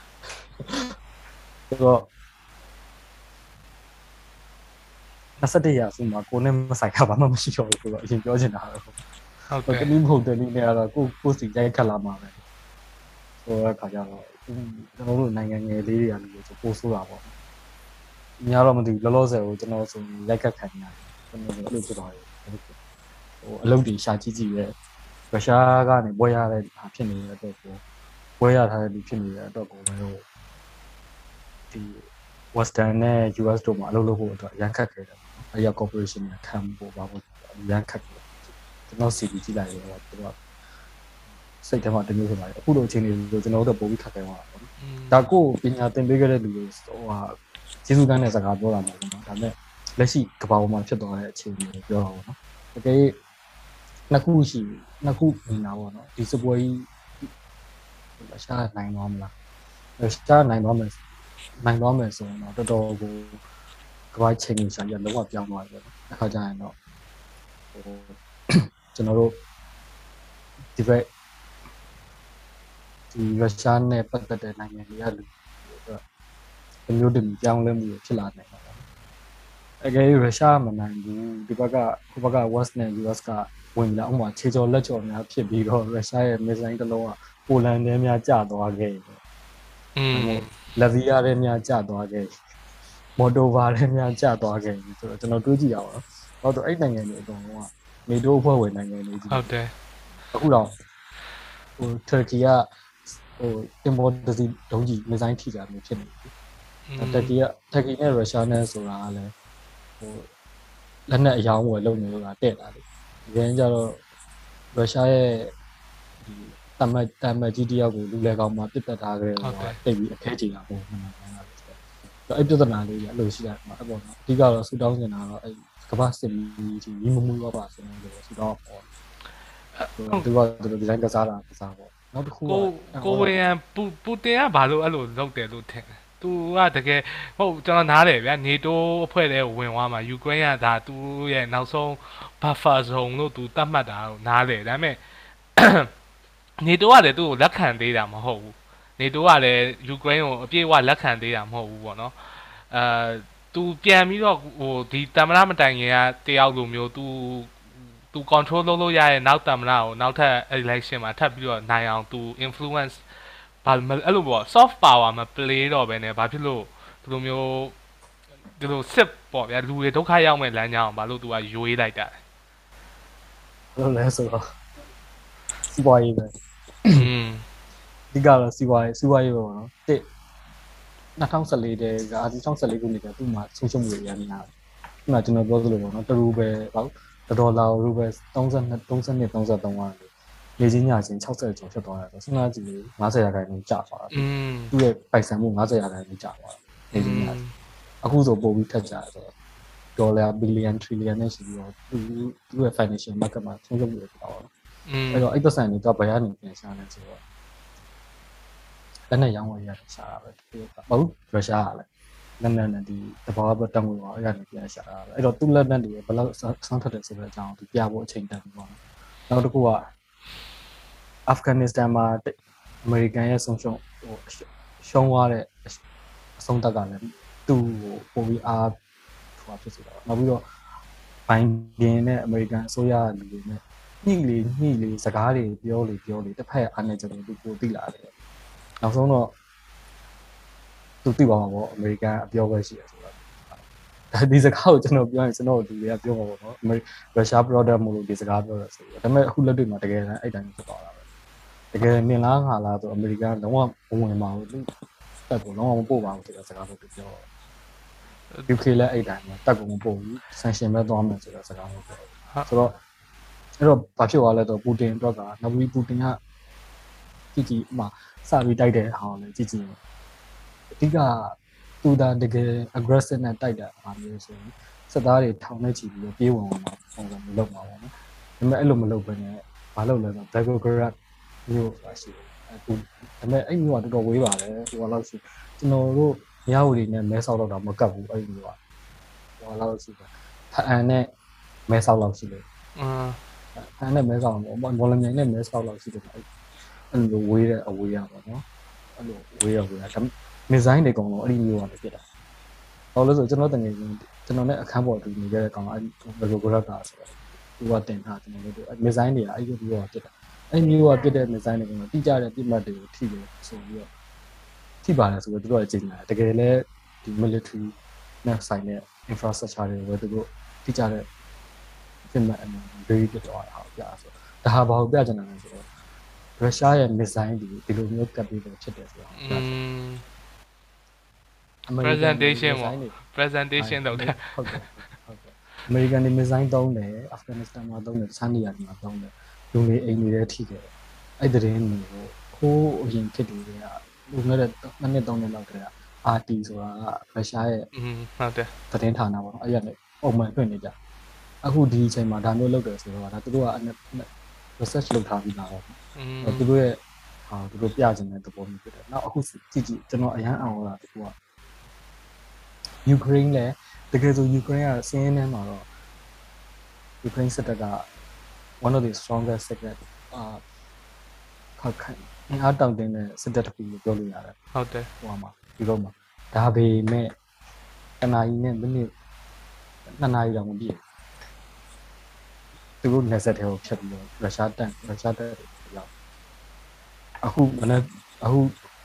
21ရာစုမှာကိုနဲ့မဆိုင်တာဘာမှမရှိတော့ဘူးဆိုတော့အရင်ပြောချင်တာဟုတ်ကဲ့ဒီမဟုတ်တယ်ဒီနေရာတော့ကိုစီရိုက်ခတ်လာမှာပဲဆိုတော့ခါကြတော့ကျွန်တော်တို့နိုင်ငံငယ်လေးတွေကလည်းပို့ဆိုးတာပေါ့များတော့မသိဘူးလောလောဆယ်ကိုကျွန်တော်ဆိုရိုက်ခတ်ခံရတယ်ကျွန်တော်တို့ဖြစ်သွားတယ်အလုပ်တွေရှာကြည့်ကြည့်ရဲရုရှားကနေပွဲရတဲ့ဖြစ်နေတဲ့အတွက်ကိုပွဲရထားတဲ့လူဖြစ်နေတဲ့အတွက်ကိုပဲဟိုဒီ Western နဲ့ US တို့မှာအလုပ်လုပ်ဖို့အတွက်ရန်ခတ်ခဲ့တယ်အရာ corporation ကခံဖို့ပါဖို့ရန်ခတ်တယ်ကျွန်တော် CV ကြည့်လိုက်ရောသူကစိတ်ထဲမှာတမျိုးဖြစ်လာတယ်အခုလိုအချိန်တွေကျွန်တော်တို့ပို့ပြီးခတ်ခဲ့သွားတာပေါ့နော်ဒါကိုပညာသင်ပေးခဲ့တဲ့လူတွေဟိုဟာကျေးဇူးတန်းတဲ့စကားပြောတာမျိုးပေါ့နော်ဒါပေမဲ့လက်ရှိကမ္ဘာပေါ်မှာဖြစ်သွားတဲ့အချိန်တွေပြောတာပေါ့နော်တကယ်နှစ်ခုနေတာပေါ့နော်ဒီစပွဲကြီးရုရှားနိုင်သွားမလားရုရှားနိုင်သွားမယ်ဆိုရင်တော့တော်တော်ကိုကမ္ဘာချိန်ကြီးရှာရလုံးဝပြောင်းသွားတယ်ပေါ့နော်အခါကျရင်တော့ဟိုကျွန်တော်တို့ဒီဘက်ဒီရုရှားနဲ့ပတ်သက်တဲ့နိုင်ငံတွေကလူတွေမျိုးတည်းပြောင်းလဲမှုဖြစ်လာနိုင်တယ်အကယ်၍ရုရှားမနိုင်ဘူးဒီဘက်က West နဲ့ US ကဝင်လာအောင်မှာခြေချော်လက်ချော်များဖြစ်ပြီးတော့ရုရှားရဲ့မစ်ဇိုင်းတစ်လုံးကပိုလန်ထဲများကျသွားခဲ့လက်ဗီယာထဲများကျသွားခဲ့မော်ဒိုဗာထဲများကျသွားခဲ့ဆိုတော့ကျွန်တော်တွေးကြည့်ရအောင်ဟုတ်တော့အဲ့နိုင်ငံတွေအကုန်လုံးကနေတိုးအဖွဲ့ဝင်နိုင်ငံတွေကြီးဟုတ်တယ်အခုတော့ဟိုတူရကီကဟိုအင်ပေါ်တစီဒုံးကြီးမစ်ဇိုင်းထိတာမျိုးဖြစ်နေပြီတူရကီနဲ့ရုရှားနဲ့ဆိုတာကလည်းဟိုလက်နက်အယောင်းဝယ်လုပ်နေလို့ကတဲ့လာတယ်ဒီကနေ့ကျတော့ရုရှားရဲ့ဒီတမတ်ကြီးတယောက်ကိုလူလဲကောင်မှာပြစ်တက်ထားကြတယ်ဆိုတာတိတ်ပြီးအခဲကြီးတာပေါ့မှန်တယ်အဲ့ပြဿနာလေးကြီးအဲ့လိုရှိတယ်မှာအဲ့ပေါ့နော်အဓိကတော့ဆူတောင်းနေတာတော့အဲ့ကမ္ဘာစစ်မီဒီမမှုတော့ပါဆိုတော့ဆူတောင်းပေါ့သူကဒီဇိုင်းကစားတာပေါ့နောက်တစ်ခုကိုဝေယံပူတင်ကဘာလို့အဲ့လိုလုပ်တယ်လို့ထင်တယ်သူကတကယ်ဟုတ်ကျွန်တော်နားတယ်ဗျာနေတိုးအဖွဲ့တဲ့ဝင်သွားမှာယူကရိန်းကဒါသူရဲ့နောက်ဆုံး buffer zone လို့သူသတ်မှတ်တာကိုနားတယ်ဒါပေမဲ့နေတိုးကလည်းသူ့ကိုလက်ခံသေးတာမဟုတ်ဘူးနေတိုးကလည်းယူကရိန်းကိုအပြည့်အဝလက်ခံသေးတာမဟုတ်ဘူးပေါ့နော်သူပြန်ပြီးတော့ဟိုဒီတမရမတိုင်ခင်ကတယောက်လိုမျိုးသူ control လုပ်လို့ရရဲ့နောက်တမရကိုနောက်ထပ် election မှာထပ်ပြီးတော့နိုင်အောင်သူ influence ဘာအဲ့လိုပေါ့ soft power မ play တော့ဘဲနဲ့ဘာဖြစ်လို့ဒီလိုမျိုးဒီလိုစစ်ပေါ့ဗျာလူတွေဒုက္ခရောက်မဲ့လမ်းကြောင်းဘာလို့သူကရွေးလိုက်တာလဲလဲဆိုတော့စီးပွားရေးပဲဒီကတော့စီးပွားရေးပဲပေါ့နော်တစ်2014တဲက2014ခုနှစ်ကသူ့မှာဆုံးရှုံးမှုတွေရနေတာခုနကျွန်တော်ပြောသလိုပေါ့နော်တရူပဲပေါ့ဒေါ်လာရူပဲ32 33ကလေကြီးညာချင်း60ကျော်ဖြစ်သွားတယ်ဆိုစဉ်းစားကြည့်လေ90ရာခိုင်နှုန်းကျသွားတာသူ့ရဲ့ပိုက်ဆံမှု90ရာခိုင်နှုန်းကျသွားတယ်လေကြီးညာအခုဆိုပို့ပြီးထက်ကြတယ်ဆိုတော့ဒေါ်လာဘီလီယံထရီလီယံနဲ့ရှိပြီးတော့သူ့ရဲ့ financial market မှာဆုံးရှုံးမှုတွေဖြစ်သွားတယ်အဲ့တော့အဲ့ပတ်စံတွေတော့ဘယ်ကနေပြန်ရှာလဲဆိုတော့လက်နဲ့ရောင်းဝယ်ရရှာတာပဲဟုတ်ရုရှားကလည်းလက်နဲ့ဒီတဘာဝတက်ငွေပါအဲ့ကနေပြန်ရှာတာပဲအဲ့တော့သူ့လက်နဲ့တွေဘယ်လောက်ဆောင်းထွက်တယ်ဆိုတဲ့အကြောင်းသူပြဖို့အချိန်တန်ပြီပေါ့နောက်တစ်ခုကအာဖဂန်နစ္စတန်မှာအမေရိကန်ရဲ့ဆုံးရှုံးရှုံးသွားတဲ့အဆုံးသက်ကလည်းသူ့ကိုပိုပြီးအားထူဖြစ်စေတာနောက်ပြီးတော့ဘိုင်ဒင်နဲ့အမေရိကန်အစိုးရလူတွေနဲ့ညှိလေစကားတွေပြောလေတစ်ဖက်အားနဲ့ကျွန်တော်သူပိုသိလာတယ်နောက်ဆုံးတော့သူသိပါမှာပေါ့အမေရိကန်အပြောပဲရှိတယ်ဆိုတော့ဒီစကားကိုကျွန်တော်ပြောရင်ကျွန်တော်တို့တွေကပြောမှာပေါ့နော်ရုရှား product မို့လို့ဒီစကားပြောရဆိုပြီးဒါပေမဲ့အခုလက်တွေ့မှာတကယ်တမ်းအဲ့တိုင်းဖြစ်သွားတာပဲတကယ်နင်လားငါလားဆိုအမေရိကန်လုံးဝမဝင်ပါဘူးသူတက်ကိုလုံးဝမပို့ပါဘူးဆိုတဲ့စကားကိုပြော UK လည်းအဲ့တိုင်းပဲတက်ကိုမပို့ဘူး sanction ပဲသွားမယ်ဆိုတဲ့စကားကိုပြောဆိုတော့အဲ့တော့ဘာဖြစ်သွားလဲဆိုတော့ပူတင်အတွက်ကနောက်ပြီးပူတင်ကကြည့်မှစပြီးတိုက်တဲ့ဟာလည်းကြည့်အဓိကသူဒါတကယ် aggressive နဲ့တိုက်တာအားမျိုးဆိုရင်စစ်သားတွေထောင်နေချီပြီးပြေးဝင်မှာပုံစံမျိုးလုပ်မှာပေါ့နော်ဒါပေမဲ့အဲ့လိုမလုပ်ဘဲနဲ့မလုပ်လဲဆို Belgorod မျိုးဆိုတာရှိတယ်အခုဒါပေမဲ့အဲ့မျိုးကတော်တော်ဝေးပါတယ်ဟိုလောက်ရှိကျွန်တော်တို့မြဝတီနဲ့မဲဆောက်တော့မကတ်ဘူးအဲ့မျိုးကဟိုလောက်ရှိတယ်ဖအန်နဲ့မဲဆောက်လောက်ရှိတယ်ဖအန်နဲ့မဲဆောက်မော်လမြိုင်နဲ့မဲဆောက်လောက်ရှိတယ်အဲ့လိုဝေးတဲ့အဝေးရပါတော့အဲ့လိုဝေးရဒါဒီဇိုင်းတွေအကုန်လုံးအဲ့ဒီမျိုးကနေဖြစ်တာ။ဘာလို့လဲဆိုကျွန်တော်တကယ်ကျွန်တော်နဲ့အခန်းပေါ်တူနေကြတဲ့ကောင်အဲ့ဒီဘယ်လိုဂရတာဆိုတော့သူကတင်ထားကျွန်တော်တို့အဲ့ဒီဇိုင်းတွေကအဲ့ဒီမျိုးကဖြစ်တာ။အဲ့မျိုးကဖြစ်တဲ့ဒီဇိုင်းတွေကတိကျတဲ့ပြစ်မှတ်တွေကိုထိတယ်ဆိုပြီးတော့ထိပါတယ်ဆိုတော့သူတို့ကကြင်လာတကယ်လဲဒီ military နဲ့ဆိုင်တဲ့ infrastructure တွေသူတို့တိကျတဲ့ပြစ်မှတ်အမှန် very ဖြစ်သွားတာပြဆိုတော့ဒါဟာဘာလို့ပြချင်တာလဲဆိုတော့ရုရှားရဲ့ missile ဒီလိုမျိုးကပ်ပြီးတော့ဖြစ်တယ်ဆိုတော့ presentation လုပ်တယ်ဟုတ်ကဲ့အမေရိကန်တွေ missile သုံးတယ်အာဖဂန်နစ္စတန်မှာသုံးတယ်တခြားနေရာတွေမှာသုံးတယ်လူတွေအိမ်တွေထဲထိတယ်အဲ့တဲ့င်းမျိုးခိုးအရင်ဖြစ်တွေကလူငယ်တဲ့နှစ်နှစ်သုံးနှစ်လောက်တည်းက RT ဆိုတာကရုရှားရဲ့ဟုတ်တယ်သတင်းဌာနပေါ့နော်အဲ့ရနဲ့ပုံမှန်တွေ့နေကြအခုဒီအချိန်မှာဒါမျိုးလုပ်တယ်ဆိုတော့ဒါသူတို့က research လုပ်ထားပြီးသားပေါ့သူတို့ရဲ့သူတို့ပြချင်တဲ့သဘောမျိုးဖြစ်တယ်နောက်အခုကြည့်ကျွန်တော်အရန်အောင်လာတကူကယူကရိန်းလည်းတကယ်ဆိုယူကရိန်းကစင်းနေမှာတော့ယူကရိန်းစစ်တပ်က one of the strongest စစ်တပ်ခောက်ခိုင်အားတောင့်တင်းတဲ့စစ်တပ်တစ်ခုလို့ပြောလို့ရတယ်ဟုတ်တယ်ဟိုမှာဒီလိုမှာဒါပေမဲ့တနာရီနဲ့မိနစ်2နာရီတောင်မပြည့်သူတို့နေဆက်တဲ့ကိုဖြတ်ပြီးတော့ရုရှားတပ်ရောက်အခုမနေ့အခု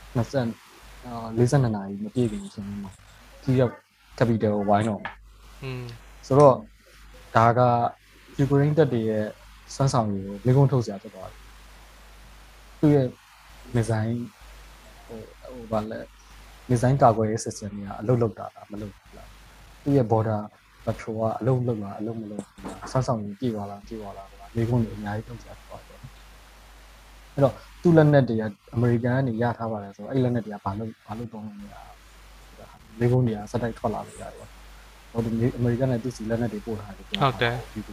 42နာရီမပြည့်ခင်ရှင်မှာဒီရောက်ကပီတယ်ကိုဝိုင်းတော့ဆိုတော့ဒါကယူကရိန်းတပ်တွေရဲ့စမ်းဆောင်ရည်ကိုမိကုန်းထုတ်စရာဖြစ်သွားတယ်သူရဲ့မစ်ဇိုင်းဟိုဘာလဲမစ်ဇိုင်းကာကွယ်ရေး system တွေကအလုပ်လုပ်တာမလုပ်ဘူးလားသူရဲ့ border patrol ကအလုပ်လုပ်လားအလုပ်မလုပ်ဘူးလားစမ်းဆောင်ရည်ပြေသွားလားဆိုတာမိကုန်းတွေအများကြီးထုတ်စရာဖြစ်သွားတယ်အဲ့တော့သူ့လက်နက်တွေကအမေရိကန်ကနေရထားပါတယ်ဆိုတော့အဲ့လက်နက်တွေကဘာလို့တောင်းလို့မရဘူးမိကုန်းတွေကစက်တိုက်ထွက်လာလို့ရတယ်ပေါ့ဟိုဒီအမေရိကန်နဲ့သူ့စီလက်နက်တွေပို့ထားတယ်ဟုတ်တယ်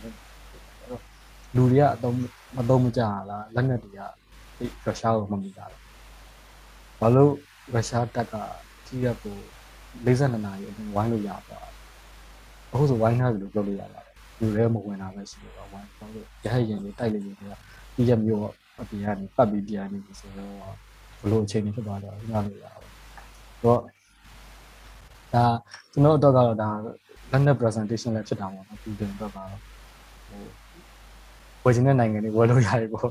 လူတွေကအသုံးမကြလားလက်နက်တွေကရုရှားကိုမမီတာဘာလို့ရုရှားတပ်ကကြီးရက်ကို42နာရီအတွင်းဝိုင်းလို့ရပါအခုဆိုဝိုင်းထားပြီလို့ပြောလို့ရပါတယ်လူတွေမဝင်တာပဲရှိတယ်ဝိုင်းတော့ရဟရင်တွေတိုက်လေရင်တွေကကြီးရက်မျိုးအပြင်ကနေပတ်ပြီးပြန်နေပြီဆိုတော့ဘလို့အချိန်ကြီးဖြစ်သွားတော့ညလို့ရပါတော့ဒါကျွန်တော်တော့ကတော့ဒါလက်နက် presentation လည်းဖြစ်တာပေါ့နော်ဒီတင်တော့ကတော့ဟိုဝယ်ချင်တဲ့နိုင်ငံတွေဝယ်လို့ရတယ်ပေါ့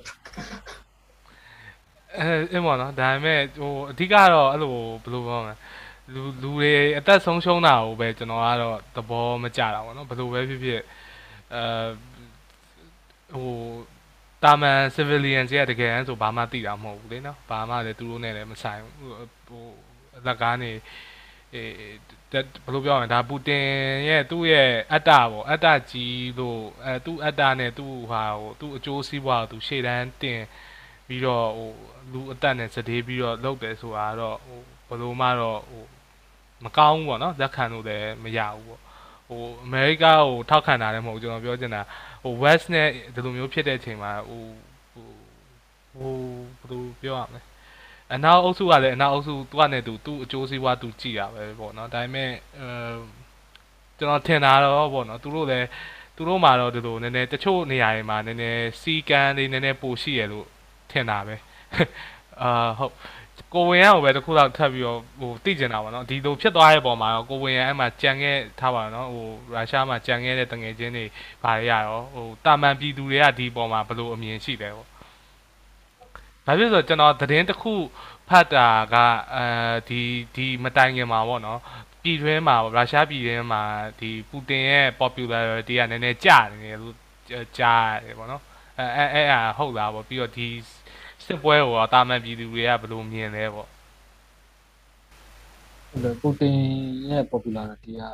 အဲ့မော်နော်ဒါပေမဲ့ဟိုအဓိကတော့အဲ့လိုဘယ်လိုပြောမလဲလူတွေအသက်ဆုံးရှုံးတာကိုပဲကျွန်တော်ကတော့သဘောမကျတာပေါ့နော်ဘယ်လိုပဲဖြစ်ဖြစ်ဟိုတာမန် civilian တွေကတကယ်ဆိုဘာမှသိတာမဟုတ်ဘူးလေနော်ဘာမှလည်းသူတို့နဲ့လည်းမဆိုင်ဘူးဟိုအသက်ကားနေဘယ်လိုပြောရမလဲဒါပူတင်ရဲ့သူ့ရဲ့အတ္တပေါ့အတ္တကြီးလို့သူ့အတ္တနဲ့သူ့ဟာဟိုသူ့အကျိုးစီးပွားကိုသူရှေ့တန်းတင်ပြီးတော့ဟိုလူအသက်နဲ့စတေးပြီးတော့လုပ်တယ်ဆိုတာတော့ဟိုဘယ်လိုမှတော့ဟိုမကောင်းဘူးပေါ့နော်လက်ခံလို့လည်းမရဘူးပေါ့ဟိုအမေရိကကိုထောက်ခံတာလည်းမဟုတ်ကျွန်တော်ပြောချင်တာဟို West နဲ့ဒီလိုမျိုးဖြစ်တဲ့အချိန်မှာဟိုဘယ်လိုပြောရမလဲအနောက်အုပ်စုကလည်းအနောက်အုပ်စုသူကနဲ့သူအကျိုးစီးပွားသူကြည့်ရပဲပေါ့နော်ဒါပေမဲ့ကျွန်တော်ထင်တာတော့ပေါ့နော်သူတို့မှာတော့ဒီလိုနည်းနည်းတချို့နေရာတွေမှာနည်းနည်းစီကန်းလေးနည်းနည်းပိုရှိရလို့ထင်တာပဲဟုတ်ကိုဝင်ရအောင်ပဲတခုတော့ထပ်ပြီးတော့ဟိုသိကျင်တာပေါ့နော်ဒီလိုဖြစ်သွားတဲ့ပုံမှာကိုဝင်ရအဲ့မှာကြံခဲ့ထားပါတော့ဟိုရုရှားမှာကြံခဲ့တဲ့တငယ်ချင်းတွေဘာတွေရရောဟိုတာမန်ပြည်သူတွေကဒီပုံမှာဘယ်လိုအမြင်ရှိတယ်ပေါ့ဘာဖြစ်လို့ကျွန်တော်သတင်းတစ်ခုဖတ်တာကဒီမတိုင်ခင်မှာပေါ့နော်ပြပြည်တွင်းမှာရုရှားပြည်တွင်းမှာဒီပူတင်ရဲ့ popularity ကနည်းနည်းကျနေတယ်လို့ကြားရတယ်ပေါ့နော်အဲ့ဟုတ်လားပေါ့ပြီးတော့ဒီစစ်ပွဲကိုတာမန်ပြည်သူတွေကဘယ်လိုမြင်လဲပေါ့ပူတင်ရဲ့ popularity က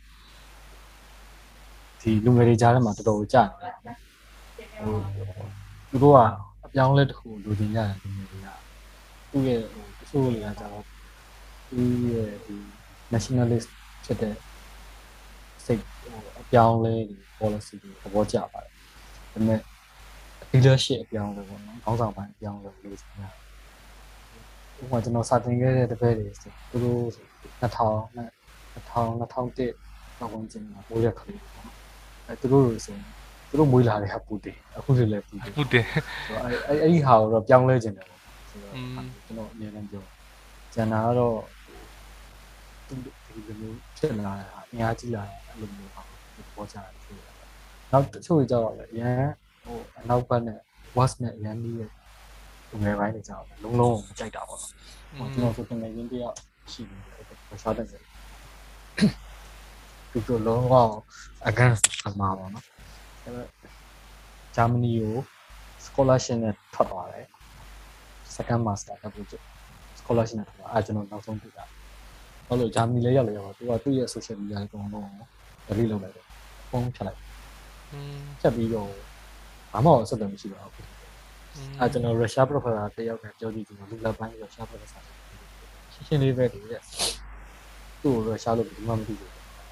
ဒီလူငယ်တွေကြားထဲမှာတော်တော်ကြာနေတယ်သူတို့ကအပြောင်းလဲတစ်ခုလိုချင်ကြတယ်လူငယ်တွေကသူ့ရဲ့တချို့တွေကကျတော့သူ့ရဲ့ဒီ nationalist ဖြစ်တဲ့စိတ်အပြောင်းလဲဒီ policy တွေသဘောကျပါတယ်ဒါပေမဲ့ leadership အပြောင်းလဲပေါ့နော်ခေါင်းဆောင်ပိုင်းအပြောင်းလဲလိုချင်ကြဥပမာကျွန်တော်စာသင်ခဲ့တဲ့တပည့်တွေဆိုသူတို့2000 2001နောက်ပိုင်းကျင်းမှာပိုးရက်ခလေးပေါ့နော်သူတို့ဆိုသူတို့မွေးလာတဲ့ဟာပူတင်အခုလည်းပူတင်ဆိုတော့အဲ့ဒီဟာကိုတော့ပြောင်းလဲခြင်းတယ်ပေါ့ဆိုတော့ကျွန်တော်အမြဲတမ်းပြောကျန်တာကတော့ဒီလိုမျိုးဖြစ်လာတာအများကြီးလာအဲ့လိုမျိုးပါပေါ်ကြတယ်ဆိုတော့နောက်တချို့ကြတော့လည်းအရန်အနောက်ဘက်နဲ့ west နဲ့အရန်ကြီးရဲ့လူငယ်ပိုင်းတွေကြတော့လုံးလုံးမကြိုက်တာပေါ့နော်ကျွန်တော်ဆိုတင်နေရင်းတယောက်ရှိတယ်ပေါ်စားတဲ့သူတို့လုံးဝ against မှာပေါ့နော်အဲ့ဂျာမနီကို scholarship နဲ့ထွက်သွားတယ် second master တက်ဖို့ scholarship နဲ့ထွက်သွားအဲ့ကျွန်တော်နောက်ဆုံးတွေ့တာဟုတ်လို့ဂျာမနီလည်းရောက်တော့သူကသူ့ရဲ့ social media တွေအကုန်လုံး delete လုပ်လိုက်တယ်ဖုန်းဖြတ်လိုက်ဖြတ်ပြီးတော့ဘာမှအဆက်အသွယ်မရှိတော့ဘူးအဲ့ကျွန်တော် Russia professor တယောက်နဲ့ပြောကြည့်တယ်လူလက်ပိုင်း Russia professor ရှင်းလေးပဲတည်းတဲ့သူ့ Russia လို့ဘယ်မှမသိဘူး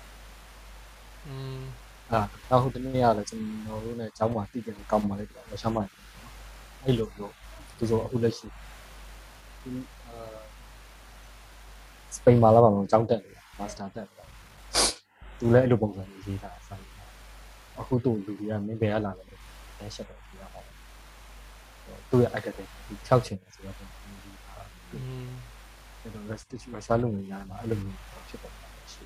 နောက်ဟိုတနေ့ရတယ်ကျွန်တော်တို့နဲ့ကျောင်းမှာတည်တယ်ကောင်းပါလေတော့Russiaမှာအဲ့လိုမျိုးသူဆိုအခုလက်ရှိစပိန်မှာလာပါတော့ကျောင်းတက်တယ်မာစတာတက်တယ်သူလည်းအဲ့လိုပုံစံမျိုးရေးတာဆိုင်အခုသူ့လူတွေကမင်းဘယ်ကလာလဲလဲရှက်တယ်ပြောတာသူ့ရဲ့ identity ဖြောက်ချင်တယ်ဆိုတော့အဲ့တော့ restitution ရှာလို့နေရမှာအဲ့လိုမျိုးဖြစ်ပေါ်တာရှိ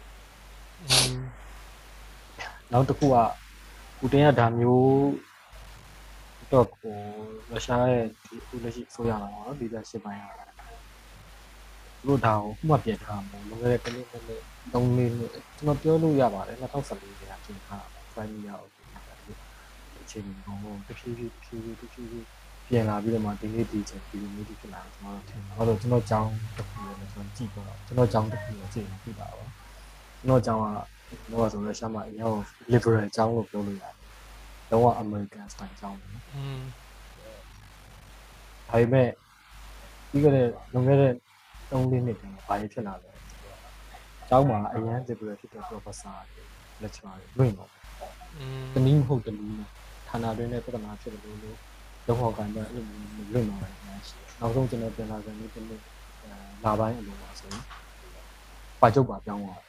နောက်တစ်ခုကပူတင်ကဒါမျိုးတော့ရုရှားရဲ့ဒီအခုလက်ရှိဆိုရတာပေါ့နော်ဒီလက်ရှိပိုင်းကသူတို့ဒါကိုခုမှပြင်ထားမှာလွန်ခဲ့တဲ့တစ်နှစ်နဲ့3နှစ်ကျွန်တော်ပြောလို့ရပါတယ်2014ကျပြင်ထားတာဖိုင်မီယာကိုပြင်ထားတာဒီအချိန်ကိုတဖြည်းဖြည်းပြင်လာပြီးတော့မှဒီနေ့ဒီချိန်ဒီလိုမျိုးဖြစ်လာတယ်ကျွန်တော်ထင်တယ်ဟုတ်တော့ကျွန်တော်ကြောင်းတစ်ခုလည်းကျွန်တော်ကြည့်တော့ကျွန်တော်ကြောင်းတစ်ခုလည်းကြည့်ပြီးပါပါကျွန်တော်ကြောင်းကတော့ဆိုတော့ရှာမအရင်က liberal ကြောင်းလို့ပြောလို့ရတယ်တော့ American style ကြောင်းပေါ့ဒါပေမဲ့ပြီးခဲ့တဲ့လွန်ခဲ့တဲ့3-4နှစ်တင်ဘာဖြစ်လာလဲကျောင်းမှာအရန် liberal ဖြစ်တဲ့ professor တွေ lecturer တွေလွင့်တော့တနည်းမဟုတ်တနည်းဌာနတွင်းနဲ့ပြဿနာဖြစ်တယ်လို့လုံးဝကန်တော့အဲ့လိုလွင့်တော့တယ်များရှိတယ်နောက်ဆုံးကျွန်တော်ပြန်လာပြန်ပြီးတစ်နှစ်လာပိုင်းအလိုပါဆိုရင်ပါချုပ်ပါပြောင်းသွား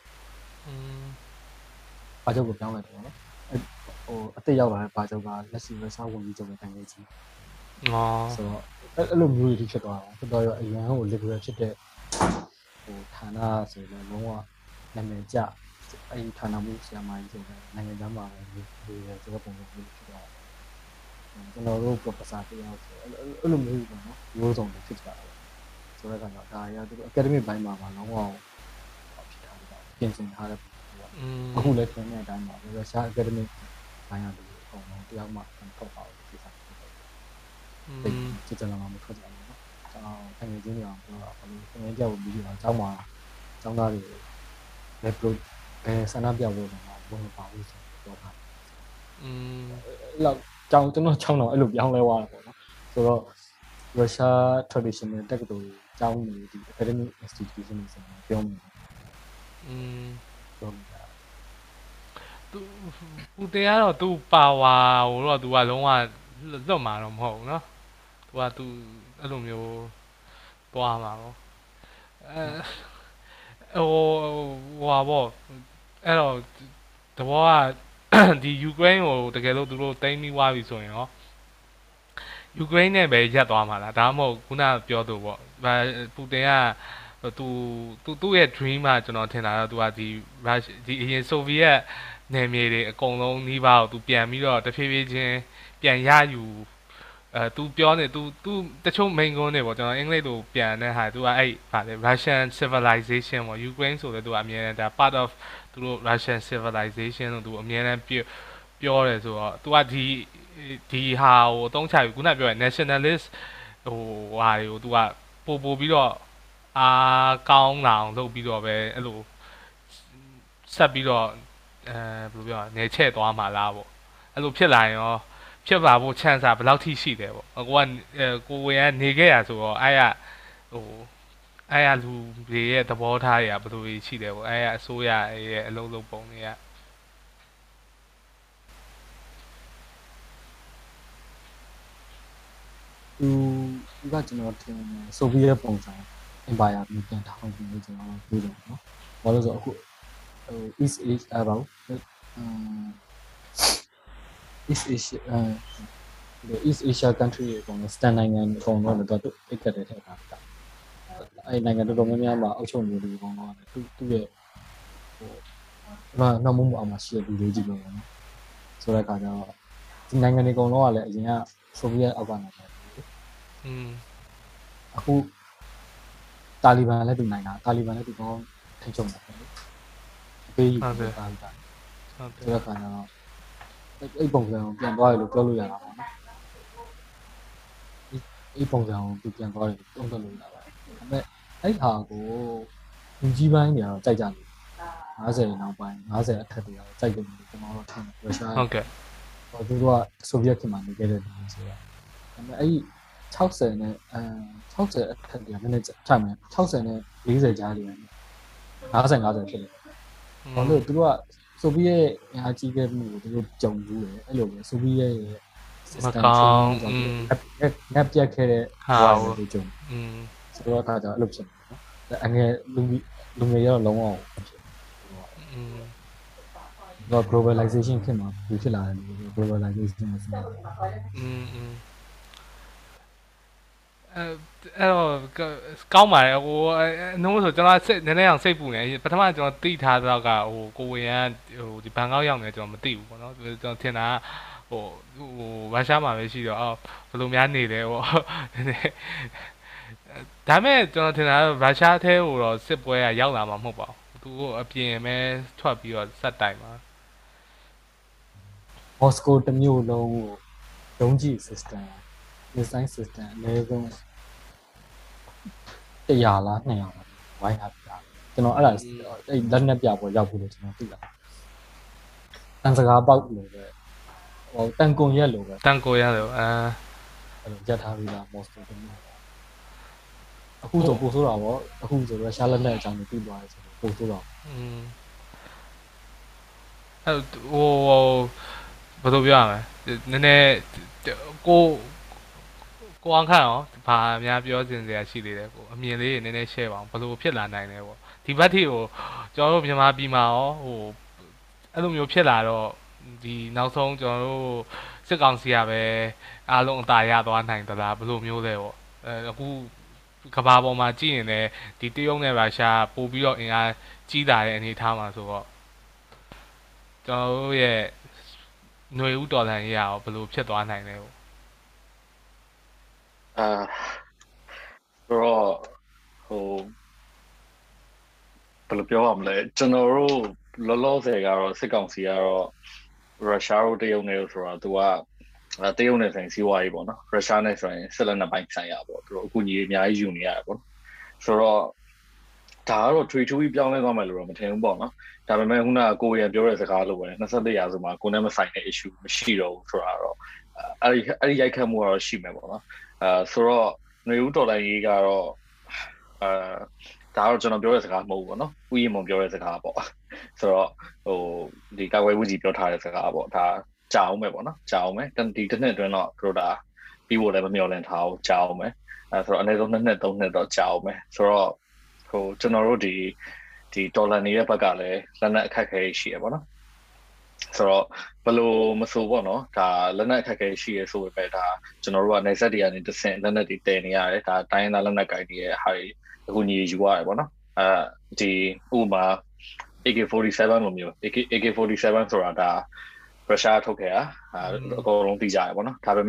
ပါချုပ်ကိုပြောင်းလိုက်တယ်နော်ဟိုအသက်ရောက်လာတဲ့ပါချုပ်ကလက်ရှိရုရှားဝန်ကြီးချုပ်နဲ့တိုင်နေကြီးဆိုတော့အဲ့လိုမျိုးတွေဖြစ်သွားတာတော်တော်ရအရန်ဟို liberal ဖြစ်တဲ့ဟိုဌာနဆိုရင်လုံးဝနာမည်ကျအဲ့ဒီဌာနမှုဆရာမကြီးဆိုတဲ့နိုင်ငံသားမှာပဲဒီဆိုတော့ပုံစံမျိုးဖြစ်သွားတယ်ကျွန်တော်တို့ professor တယောက်ဆိုအဲ့လိုမျိုးပေါ့နော်ရိုးစုံတွေဖြစ်ကြတာဆိုတော့ကတော့ဒါရသူတို့ academic ဘိုင်းမှာလုံးဝဖြစ်ထားတယ်ပြင်ဆင်ထားတဲ့အခုလည်းခင်ဗျာအတိုင်းပါရုရှား academic ဘိုင်းရတယ်အကုန်လုံးတယောက်မှထုတ်ပါဘူးဖြစ်တာစစ်ကြလာမှမထွက်ကြဘူးနော်ကျွန်တော်တကယ်ချင်းပြောတော့ဘယ်လိုသင်ကြောက်ပြီးတော့ကျောင်းမှာကျောင်းသားတွေလည်းဆန္ဒပြဖို့တော့ဘုံမပါဘူးဆိုတော့ပြောတာအဲ့လောက်ကျောင်းကျွန်တော်ကျောင်းတော့အဲ့လိုပြောင်းလဲသွားတာပေါ့နော်ဆိုတော့ Russia traditional တက္ကသိုလ်ကျောင်းတွေဒီ academic institution တွေဆိုတော့ပြောမှာပြောမှာသူပူတင်ကတော့သူပါဝါဟိုတော့သူကလုံးဝလွတ်မှာတော့မဟုတ်ဘူးเนาะသူကသူအဲ့လိုမျိုးသွားမှာပေါ့ဟိုဟာပေါ့အဲ့တော့တဘောကဒီယူကရိန်းကိုတကယ်လို့သူတို့တိုင်းပြီးွားပြီဆိုရင်ရောယူကရိန်းနဲ့ပဲရက်သွားမှာလားဒါမှမဟုတ်ခုနပြောသူပေါ့ပူတင်ကသူ့ရဲ့ dream ကကျွန်တော်ထင်တာတော့သူကဒီအရင်ဆိုဗီယက်နယ်မြေတွေအကုန်လုံးနှီးပါတော့သူပြန်ပြီးတော့တဖြည်းဖြည်းချင်းပြန်ရယူသူပြောနေ तू တချို့ main goal တွေပေါ့ကျွန်တော်အင်္ဂလိပ်လိုပြန်တဲ့ဟာ तू ကအဲ့ဗာလေ Russian civilization ပေါ့ Ukraine ဆိုလဲ तू အမြဲတမ်းဒါ part of သူတို့ Russian civilization လို့ तू အမြဲတမ်းပြောတယ်ဆိုတော့ तू ကဒီဟာကိုအသုံးချပြီးခုနပြောရ nationalist ဟိုဟာတွေကို तू ကပို့ပြီးတော့အားကောင်းလာအောင်လုပ်ပြီးတော့ပဲအဲ့လိုဆက်ပြီးတော့ဘယ်လိုပြောရလဲနေချဲ့သွားမှာလားပေါ့အဲ့လိုဖြစ်လာရင်ရောဖြစ်ပါဖို့ chance ဘယ်လောက်ထိရှိတယ်ပေါ့ကိုဝင်ကနေခဲ့ရဆိုတော့ဟိုလူတွေရဲ့သဘောထားတွေကဘယ်လိုရှိတယ်ပေါ့အစိုးရရဲ့အလုံးလုံးပုံတွေကသူကကျွန်တော်ထင်ဆိုဗီယက်ပုံစံ empire မျိုးပြန်ထောင်ပြီးကျွန်တော်ပြောတယ်နော်ဘာလို့ဆိုအခုEast Asia ဘာလို့East Asia East Asia country တွေကတော့ stand နိုင်ငံအကုန်လုံးတော့သူအိတ်ကတဲ့ထက်တာအဲ့နိုင်ငံတော်တော်များများမှာအောက်ချုပ်နေလူတွေကတော့သူ့ရဲ့ဟိုနောက်မှုအောင်မှာရှိတဲ့လူတွေကြီးပဲနော်ဆိုတဲ့အခါကျတော့ဒီနိုင်ငံတွေအကုန်လုံးကလည်းအရင်ကဆိုဗီယက်အောက်ကနေပဲအခုတာလီဘန်လည်းဒီနိုင်ငံတာလီဘန်လည်းဒီကောင်းထိချုံတယ်အပေးယူတာတာဆိုတဲ့အခါကျတော့အဲ့ပုံစံကိုပြန်သွားရလို့ပြောလို့ရတာပေါ့နော်အဲ့ပုံစံကိုသူပြန်သွားတယ်တုံးတက်လို့ရပါတယ်ဒါပေမဲ့အဲ့ဟာကိုလူကြီးပိုင်းတွေကတော့ကြိုက်ကြတယ်50နောက်ပိုင်း50အထက်တွေကတော့ကြိုက်တယ်ကျွန်တော်တို့ထင်တယ်ရုရှားဟုတ်ကဲ့ဟိုသူတို့ကဆိုဗီယက်ခေတ်မှာနေခဲ့တဲ့လူတွေဆိုတော့ဒါပေမဲ့အဲ့60နဲ့60အထက်တွေကနည်းနည်းထပ်မယ်60နဲ့40ကြားတွေ50ဖြစ်တယ်ဘာလို့သူတို့ကဆိုဗီယက်အားကြီးခဲ့မှုကိုသူတို့ကြုံဘူးတယ်အဲ့လိုပဲဆိုဗီယက်ရဲ့ system ကြောင့်ငပ်ပြတ်ခဲ့တဲ့ဟာကိုကြုံဆိုတော့ဒါကြောင့်အဲ့လိုဖြစ်နေနော်အငယ်လူငယ်ရတော့လုံးဝတော့ globalization ဖြစ်မှာဖြစ်လာတယ် globalization နဲ့ဆိုတော့အဲ့တော့ကောင်းပါတယ်ဟိုနှုံးဆိုကျွန်တော်နည်းနည်းအောင်စိတ်ပူနေပထမကျွန်တော်သိထားတော့ကဟိုကိုဝင်ကဟိုဒီဘန်ကောက်ရောက်နေကျွန်တော်မသိဘူးပေါ့နော်ကျွန်တော်ထင်တာဟိုရုရှားမှာပဲရှိတော့ဘယ်လိုများနေလဲပေါ့ဒါမဲ့ကျွန်တော်ထင်တာရုရှားထဲဟိုတော့စစ်ပွဲကရောက်လာမှာမဟုတ်ပါဘူးသူကအပြင်ပဲထွက်ပြီးတော့စက်တိုင်မှာမော်စကိုတမျိုးလုံးကိုဒုံးကျည် system design system အနည်းဆုံး100လား200လားဝိုင်းထားပြကျွန်တော်အဲ့ဒါအဲ့လက်နက်ပြပေါ်ရောက်ပြီလို့ကျွန်တော်သိတာတန်စကားပေါက်လို့ပဲဟိုတန်ကွန်ရက်လို့ပဲတန်ကွန်ရက်လို့အဲ့လိုရက်ထားပြီးသားမော်စကိုတမျိုးအခုဆိုပို့ဆိုတာပေါ့အခုဆိုတော့ရှားလက်နက်အကြောင်းကိုသိသွားတယ်ဆိုတော့ပို့ဆိုတော့အဲ့ဟိုဘယ်လိုပြောရမလဲနည်းနည်းကိုအောင်ခန့်ရောဘာများပြောစင်စရာရှိသေးတယ်ကိုအမြင်လေးနည်းနည်း share ပါအောင်ဘယ်လိုဖြစ်လာနိုင်လဲပေါ့ဒီဘက်ထိကိုကျွန်တော်တို့မြန်မာပြည်မှာရောဟိုအဲ့လိုမျိုးဖြစ်လာတော့ဒီနောက်ဆုံးကျွန်တော်တို့စစ်ကောင်စီကပဲအားလုံးအသာရသွားနိုင်သလားဘယ်လိုမျိုးလဲပေါ့အခုကဘာပေါ်မှာကြည့်ရင်လည်းဒီတရုတ်နဲ့ရုရှားပို့ပြီးတော့အင်အားကြီးလာတဲ့အနေအထားမှာဆိုတော့ကျွန်တော်တို့ရဲ့ຫນွေဦးတော်လှန်ရေးရောဘယ်လိုဖြစ်သွားနိုင်လဲပေါ့ဆိုတော့ဟိုဘယ်လိုပြောရမလဲကျွန်တော်တို့လောလောဆယ်ကတော့စစ်ကောင်စီကတော့ရုရှားတို့တရုတ်နဲ့ဆိုတော့သူကတရုတ်နဲ့ဆိုင်စီးပွားရေးပေါ့နော်ရုရှားနဲ့ဆိုရင်ဆက်လက်နှစ်ပိုင်းဆိုင်ရပေါ့သူတို့အခုညီအများကြီးယူနေရတယ်ပေါ့ဆိုတော့ဒါကတော့ထွေထူးပြီးပြောင်းလဲသွားမယ်လို့တော့မထင်ဘူးပေါ့နော်ဒါပေမဲ့ခုနကကိုရံပြောတဲ့စကားလိုပဲ24ရာစုမှာကိုနဲ့မဆိုင်တဲ့ issue မရှိတော့ဘူးဆိုတာတော့အဲ့ဒီရိုက်ခတ်မှုကတော့ရှိမယ်ပေါ့နော်ဆိုတော့ຫນွေဦးတော်လိုင်းရေးကတော့ဒါတော့ကျွန်တော်ပြောတဲ့စကားမဟုတ်ဘူးပေါ့နော်ဥယျာဉ်မုံပြောတဲ့စကားပေါ့ဆိုတော့ဟိုဒီကာကွယ်ဝင်ကြီးပြောထားတဲ့စကားပေါ့ဒါကြာအောင်မယ်ပေါ့နော်ကြာအောင်မယ်ဒီတစ်နှစ်အတွင်းတော့တို့ဒါပြီးဖို့လည်းမမျှော်လင့်ထားဘူးကြာအောင်မယ်ဆိုတော့အနည်းဆုံး2နှစ်3နှစ်တော့ကြာအောင်မယ်ဆိုတော့ဟိုကျွန်တော်တို့ဒီဒေါ်လာနေတဲ့ဘက်ကလည်းလက်နက်အခက်အခဲရှိရပေါ့နော်ဆိုတော့ဘယ်လိုမဆိုပေါ့နော်ဒါလက်နက်အခက်အခဲရှိရဆိုပေမဲ့ဒါကျွန်တော်တို့ကနိုင်ဆက်တွေကနေတစ်ဆင့်လက်နက်တွေတည်နေရတယ်ဒါတိုင်းသားလက်နက်ကိုင်တွေရဲ့ဟာတွေအခုညီယူရတယ်ပေါ့နော်ဒီဥမာ AK47 လိုမျိုး AK47 ဆိုတာဒါရုရှားထုတ်ခဲ့တာအကုန်လုံးသိကြရပေါ့နော်ဒါပေမဲ့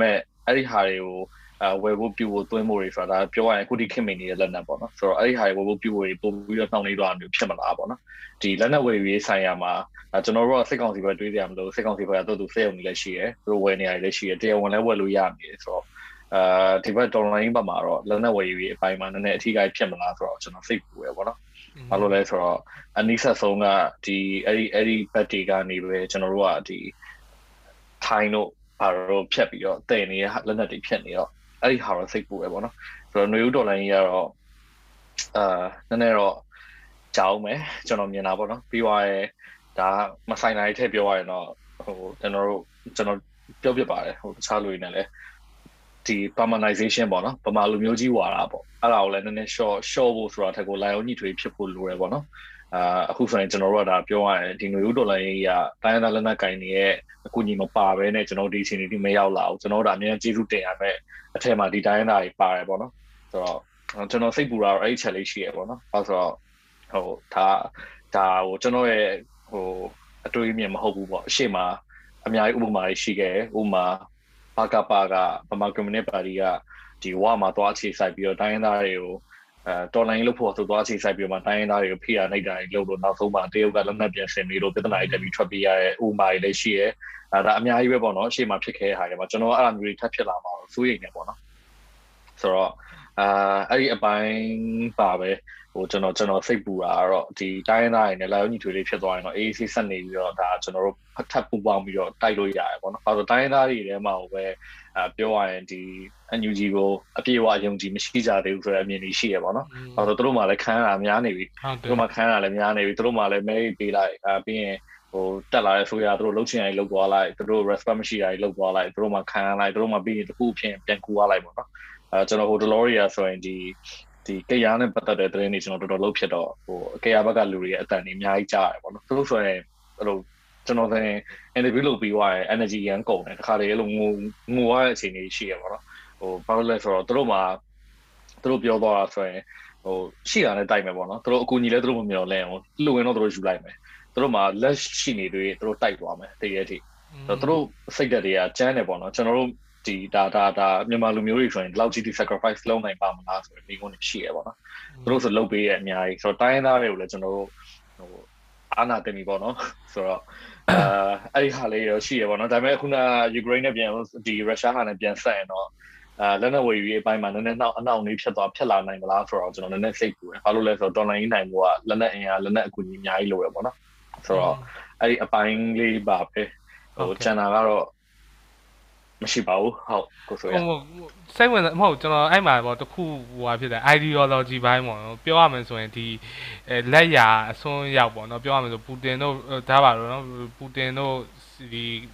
အဲ့ဒီဟာတွေကိုဝယ်ဖို့ပြုဖို့သွင်းဖို့တွေဆိုတာဒါပြောရရင်အခုဒီခင်မင်းနေတဲ့လက်နက်ပေါ့နော်ဆိုတော့အဲ့ဒီဟာတွေဝယ်ဖို့ပြုဖို့တွေပို့ပြီးတော့နှောင့်နှေးသွားမျိုးဖြစ်မလားပေါ့နော်ဒီလက်နက်ဝယ်ရေးဆိုင်ရာမှာကျွန်တော်တို့ကစိတ်ကောင်းစီပဲတွေးကြရမလို့စိတ်ကောင်းစီပဲတော့သူစိတ်ုံနေလည်းရှိတယ်သူတို့ဝယ်နေရတယ်လည်းရှိတယ်တရားဝင်လည်းဝယ်လို့ရနေတယ်ဆိုတော့ဒီဘက် online ဘက်မှာတော့လက်နက်ဝယ်ရေးအပိုင်းမှာနည်းနည်းအထီးကိုက်ဖြစ်မလားဆိုတော့ကျွန်တော်စိတ်ပူရပေါ့နော်ဘာလို့လဲဆိုတော့အနည်းဆက်ဆုံးကဒီအဲ့ဒီဘက်တွေကနေပဲကျွန်တော်တို့ကဒီထိုင်းတို့ဘာလို့ဖြတ်ပြီးတော့တည်နေတဲ့လက်နက်တွေဖြတ်နေတော့အဲ့ဒီဟာတော့စိတ်ပူရပေါ့နော်ဆိုတော့ຫນွေဦးဒေါ်လာကြီးကတော့နည်းနည်းတော့ကြောက်မယ်ကျွန်တော်မြင်တာပေါ့နော်ပြီးသွားရင်ဒါမဆိုင်နိုင်ထည့်ပြောရရင်တော့ကျွန်တော်ပြောပြပါတယ်တခြားလူတွေနဲ့လည်းဒီ permanentization ပေါ့နော်ဗမာလူမျိုးကြီးဝါတာပေါ့အဲ့ဒါကိုလည်းနည်းနည်း short ဖို့ဆိုတာထက်ကိုလိုင်အောင်ညှိထွေးဖြစ်ဖို့လိုရပေါ့နော်အခုဆိုရင်ကျွန်တော်တို့ကဒါပြောရရင်ဒီຫນွေဦးဒေါ်လာကြီးကတိုင်းဒေသလက်နက်ကင်တွေရဲ့အကူအညီမပါဘဲနဲ့ကျွန်တော်ဒီအချိန်ဒီမရောက်လာဘူးကျွန်တော်တို့ဒါအများကြီးကျေးဇူးတင်ရမယ်အထက်မှာဒီတိုင်းဒေသတွေပါတယ်ပေါ့နော်ဆိုတော့ကျွန်တော်စိတ်ပူတာတော့အဲ့ဒီချက်လေးရှိရပေါ့နော်အဲဆိုတော့ဒါကျွန်တော်ရဲ့အတွေးမြင်မဟုတ်ဘူးပေါ့အရှိမအများကြီးဥပမာတွေရှိခဲ့ဥပမာဘာကပါကဗမာကွန်မြူနစ်ပါတီကဒီဝါမှာသွားအခြေစိုက်ပြီးတော့တိုင်းရင်းသားတွေကိုတော်လိုင်းလို့ဖို့ဆိုသွားအခြေစိုက်ပြီးတော့တိုင်းရင်းသားတွေကိုဖိအားနှိပ်တာတွေလုပ်လို့နောက်ဆုံးမှာတရုတ်ကလက်နက်ပြန်ဆင်ပြီးတော့ပြဿနာတွေတက်ပြီးထွက်ပြေးရတဲ့ဥပမာတွေလည်းရှိရဲဒါအများကြီးပဲပေါ့နော်အရှိမဖြစ်ခဲ့တဲ့ဟာတွေမှာကျွန်တော်အဲ့လိုမျိုးတွေထပ်ဖြစ်လာမှာစိုးရိမ်နေပေါ့နော်ဆိုတော့အဲ့ဒီအပိုင်းပါပဲကျွန်တော်စိတ်ပူတာကတော့ဒီတိုင်းရင်းသားတွေနဲ့လာရောက်ညီထွေလေးဖြစ်သွားရင်တော့ AAC ဆက်နေပြီးတော့ဒါကျွန်တော်တို့ထပ်ပူပေါင်းပြီးတော့တိုက်လို့ရတယ်ပေါ့နော်။ဘာလို့တိုင်းရင်းသားတွေထဲမှာပဲပြောရရင်ဒီ NUG ကိုအပြည့်အဝယုံကြည်မရှိကြသေးဘူးဆိုတဲ့အမြင်တွေရှိရပေါ့နော်။ဘာလို့သူတို့မှလည်းခန်းရတာများနေပြီ။သူတို့မှခန်းရတာလည်းများနေပြီ။သူတို့မှလည်းမဲပေးလိုက်ပြီးရင်တက်လာတဲ့ဆိုရသူတို့လှုပ်ချင်ရင်လှုပ်သွားလိုက်သူတို့ respect မရှိတာတွေလှုပ်သွားလိုက်သူတို့မှခံရလိုက်သူတို့မှပြီးရင်တစ်ခုဖြစ်ပြန်ကူသွားလိုက်ပေါ့နော်။ကျွန်တော်Deloriaဆိုရင်ဒီကေယာနဲ့ပတ်သက်တဲ့သတင်းတွေကျွန်တော်တော်တော်လုပ်ဖြစ်တော့ကေယာဘက်ကလူတွေရဲ့အတန်တွေအများကြီးကြားရတယ်ပေါ့နော်သူတို့ဆိုရင်ကျွန်တော်ဆိုရင် interview လုပ်ပြီးသွားရင် energy ရန်ကုန်တယ်တခါလေအဲ့လိုငိုရတဲ့အခြေအနေရှိရပေါ့နော်ဘာလို့လဲဆိုတော့သူတို့ပြောသွားတာဆိုရင်ရှိတာနဲ့တိုက်မယ်ပေါ့နော်သူတို့အကူညီလဲသူတို့မမျှော်လင့်အောင်လူဝင်တော့သူတို့ယူလိုက်မယ်သူတို့မှာလက်ရှိနေတွေသူတို့တိုက်သွားမယ်တကယ်တည်းသူတို့စိတ်ဓာတ်တွေကကျန်းတယ်ပေါ့နော်ကျွန်တော်တို့ဒီဒါမြန်မာလူမျိုးတွေဆိုရင်လောက်ကြီး sacrifice လုပ်နိုင်ပါမလားဆိုပြီးမိကုန်းရှိရပေါ့နော်သူတို့ဆိုလုပ်ပေးရအများကြီးဆိုတော့တိုင်းရင်းသားတွေကိုလည်းကျွန်တော်တို့အာနာတင်ပြီပေါ့နော်ဆိုတော့အဲ့ဒီဟာလေးရောရှိရပေါ့နော်ဒါပေမဲ့ခုနယူကရိန်းနဲ့ပြန်ဒီရုရှားဟာနဲ့ပြန်ဆက်ရင်တော့လက်နက်ဝယ်ယူရေးအပိုင်းမှာနည်းနည်းအနောက်လေးဖြစ်လာနိုင်မလားဆိုတော့ကျွန်တော်နည်းနည်းစိတ်ပူတယ်ဘာလို့လဲဆိုတော့တော်လိုင်းနိုင်ဖို့ကလက်နက်အင်အားလက်နက်အကူအညီအများကြီးလိုရပေါ့နော်ဆိုတော့အဲ့ဒီအပိုင်းလေးပါပဲချန်နာကတော့မရှိပါဘူးဟုတ်ကိုဆိုရစိတ်ဝင်မဟုတ်ကျွန်တော်အဲ့မှာပေါ့တခုဟိုဟာဖြစ်တယ် ideology ဘိုင်းပေါ့နော်ပြောရမယ်ဆိုရင်ဒီလက်ရာအစွန်းရောက်ပေါ့နော်ပြောရမယ်ဆိုပူတင်တို့ဒါပါတော့နော်ပူတင်တို့ဒီ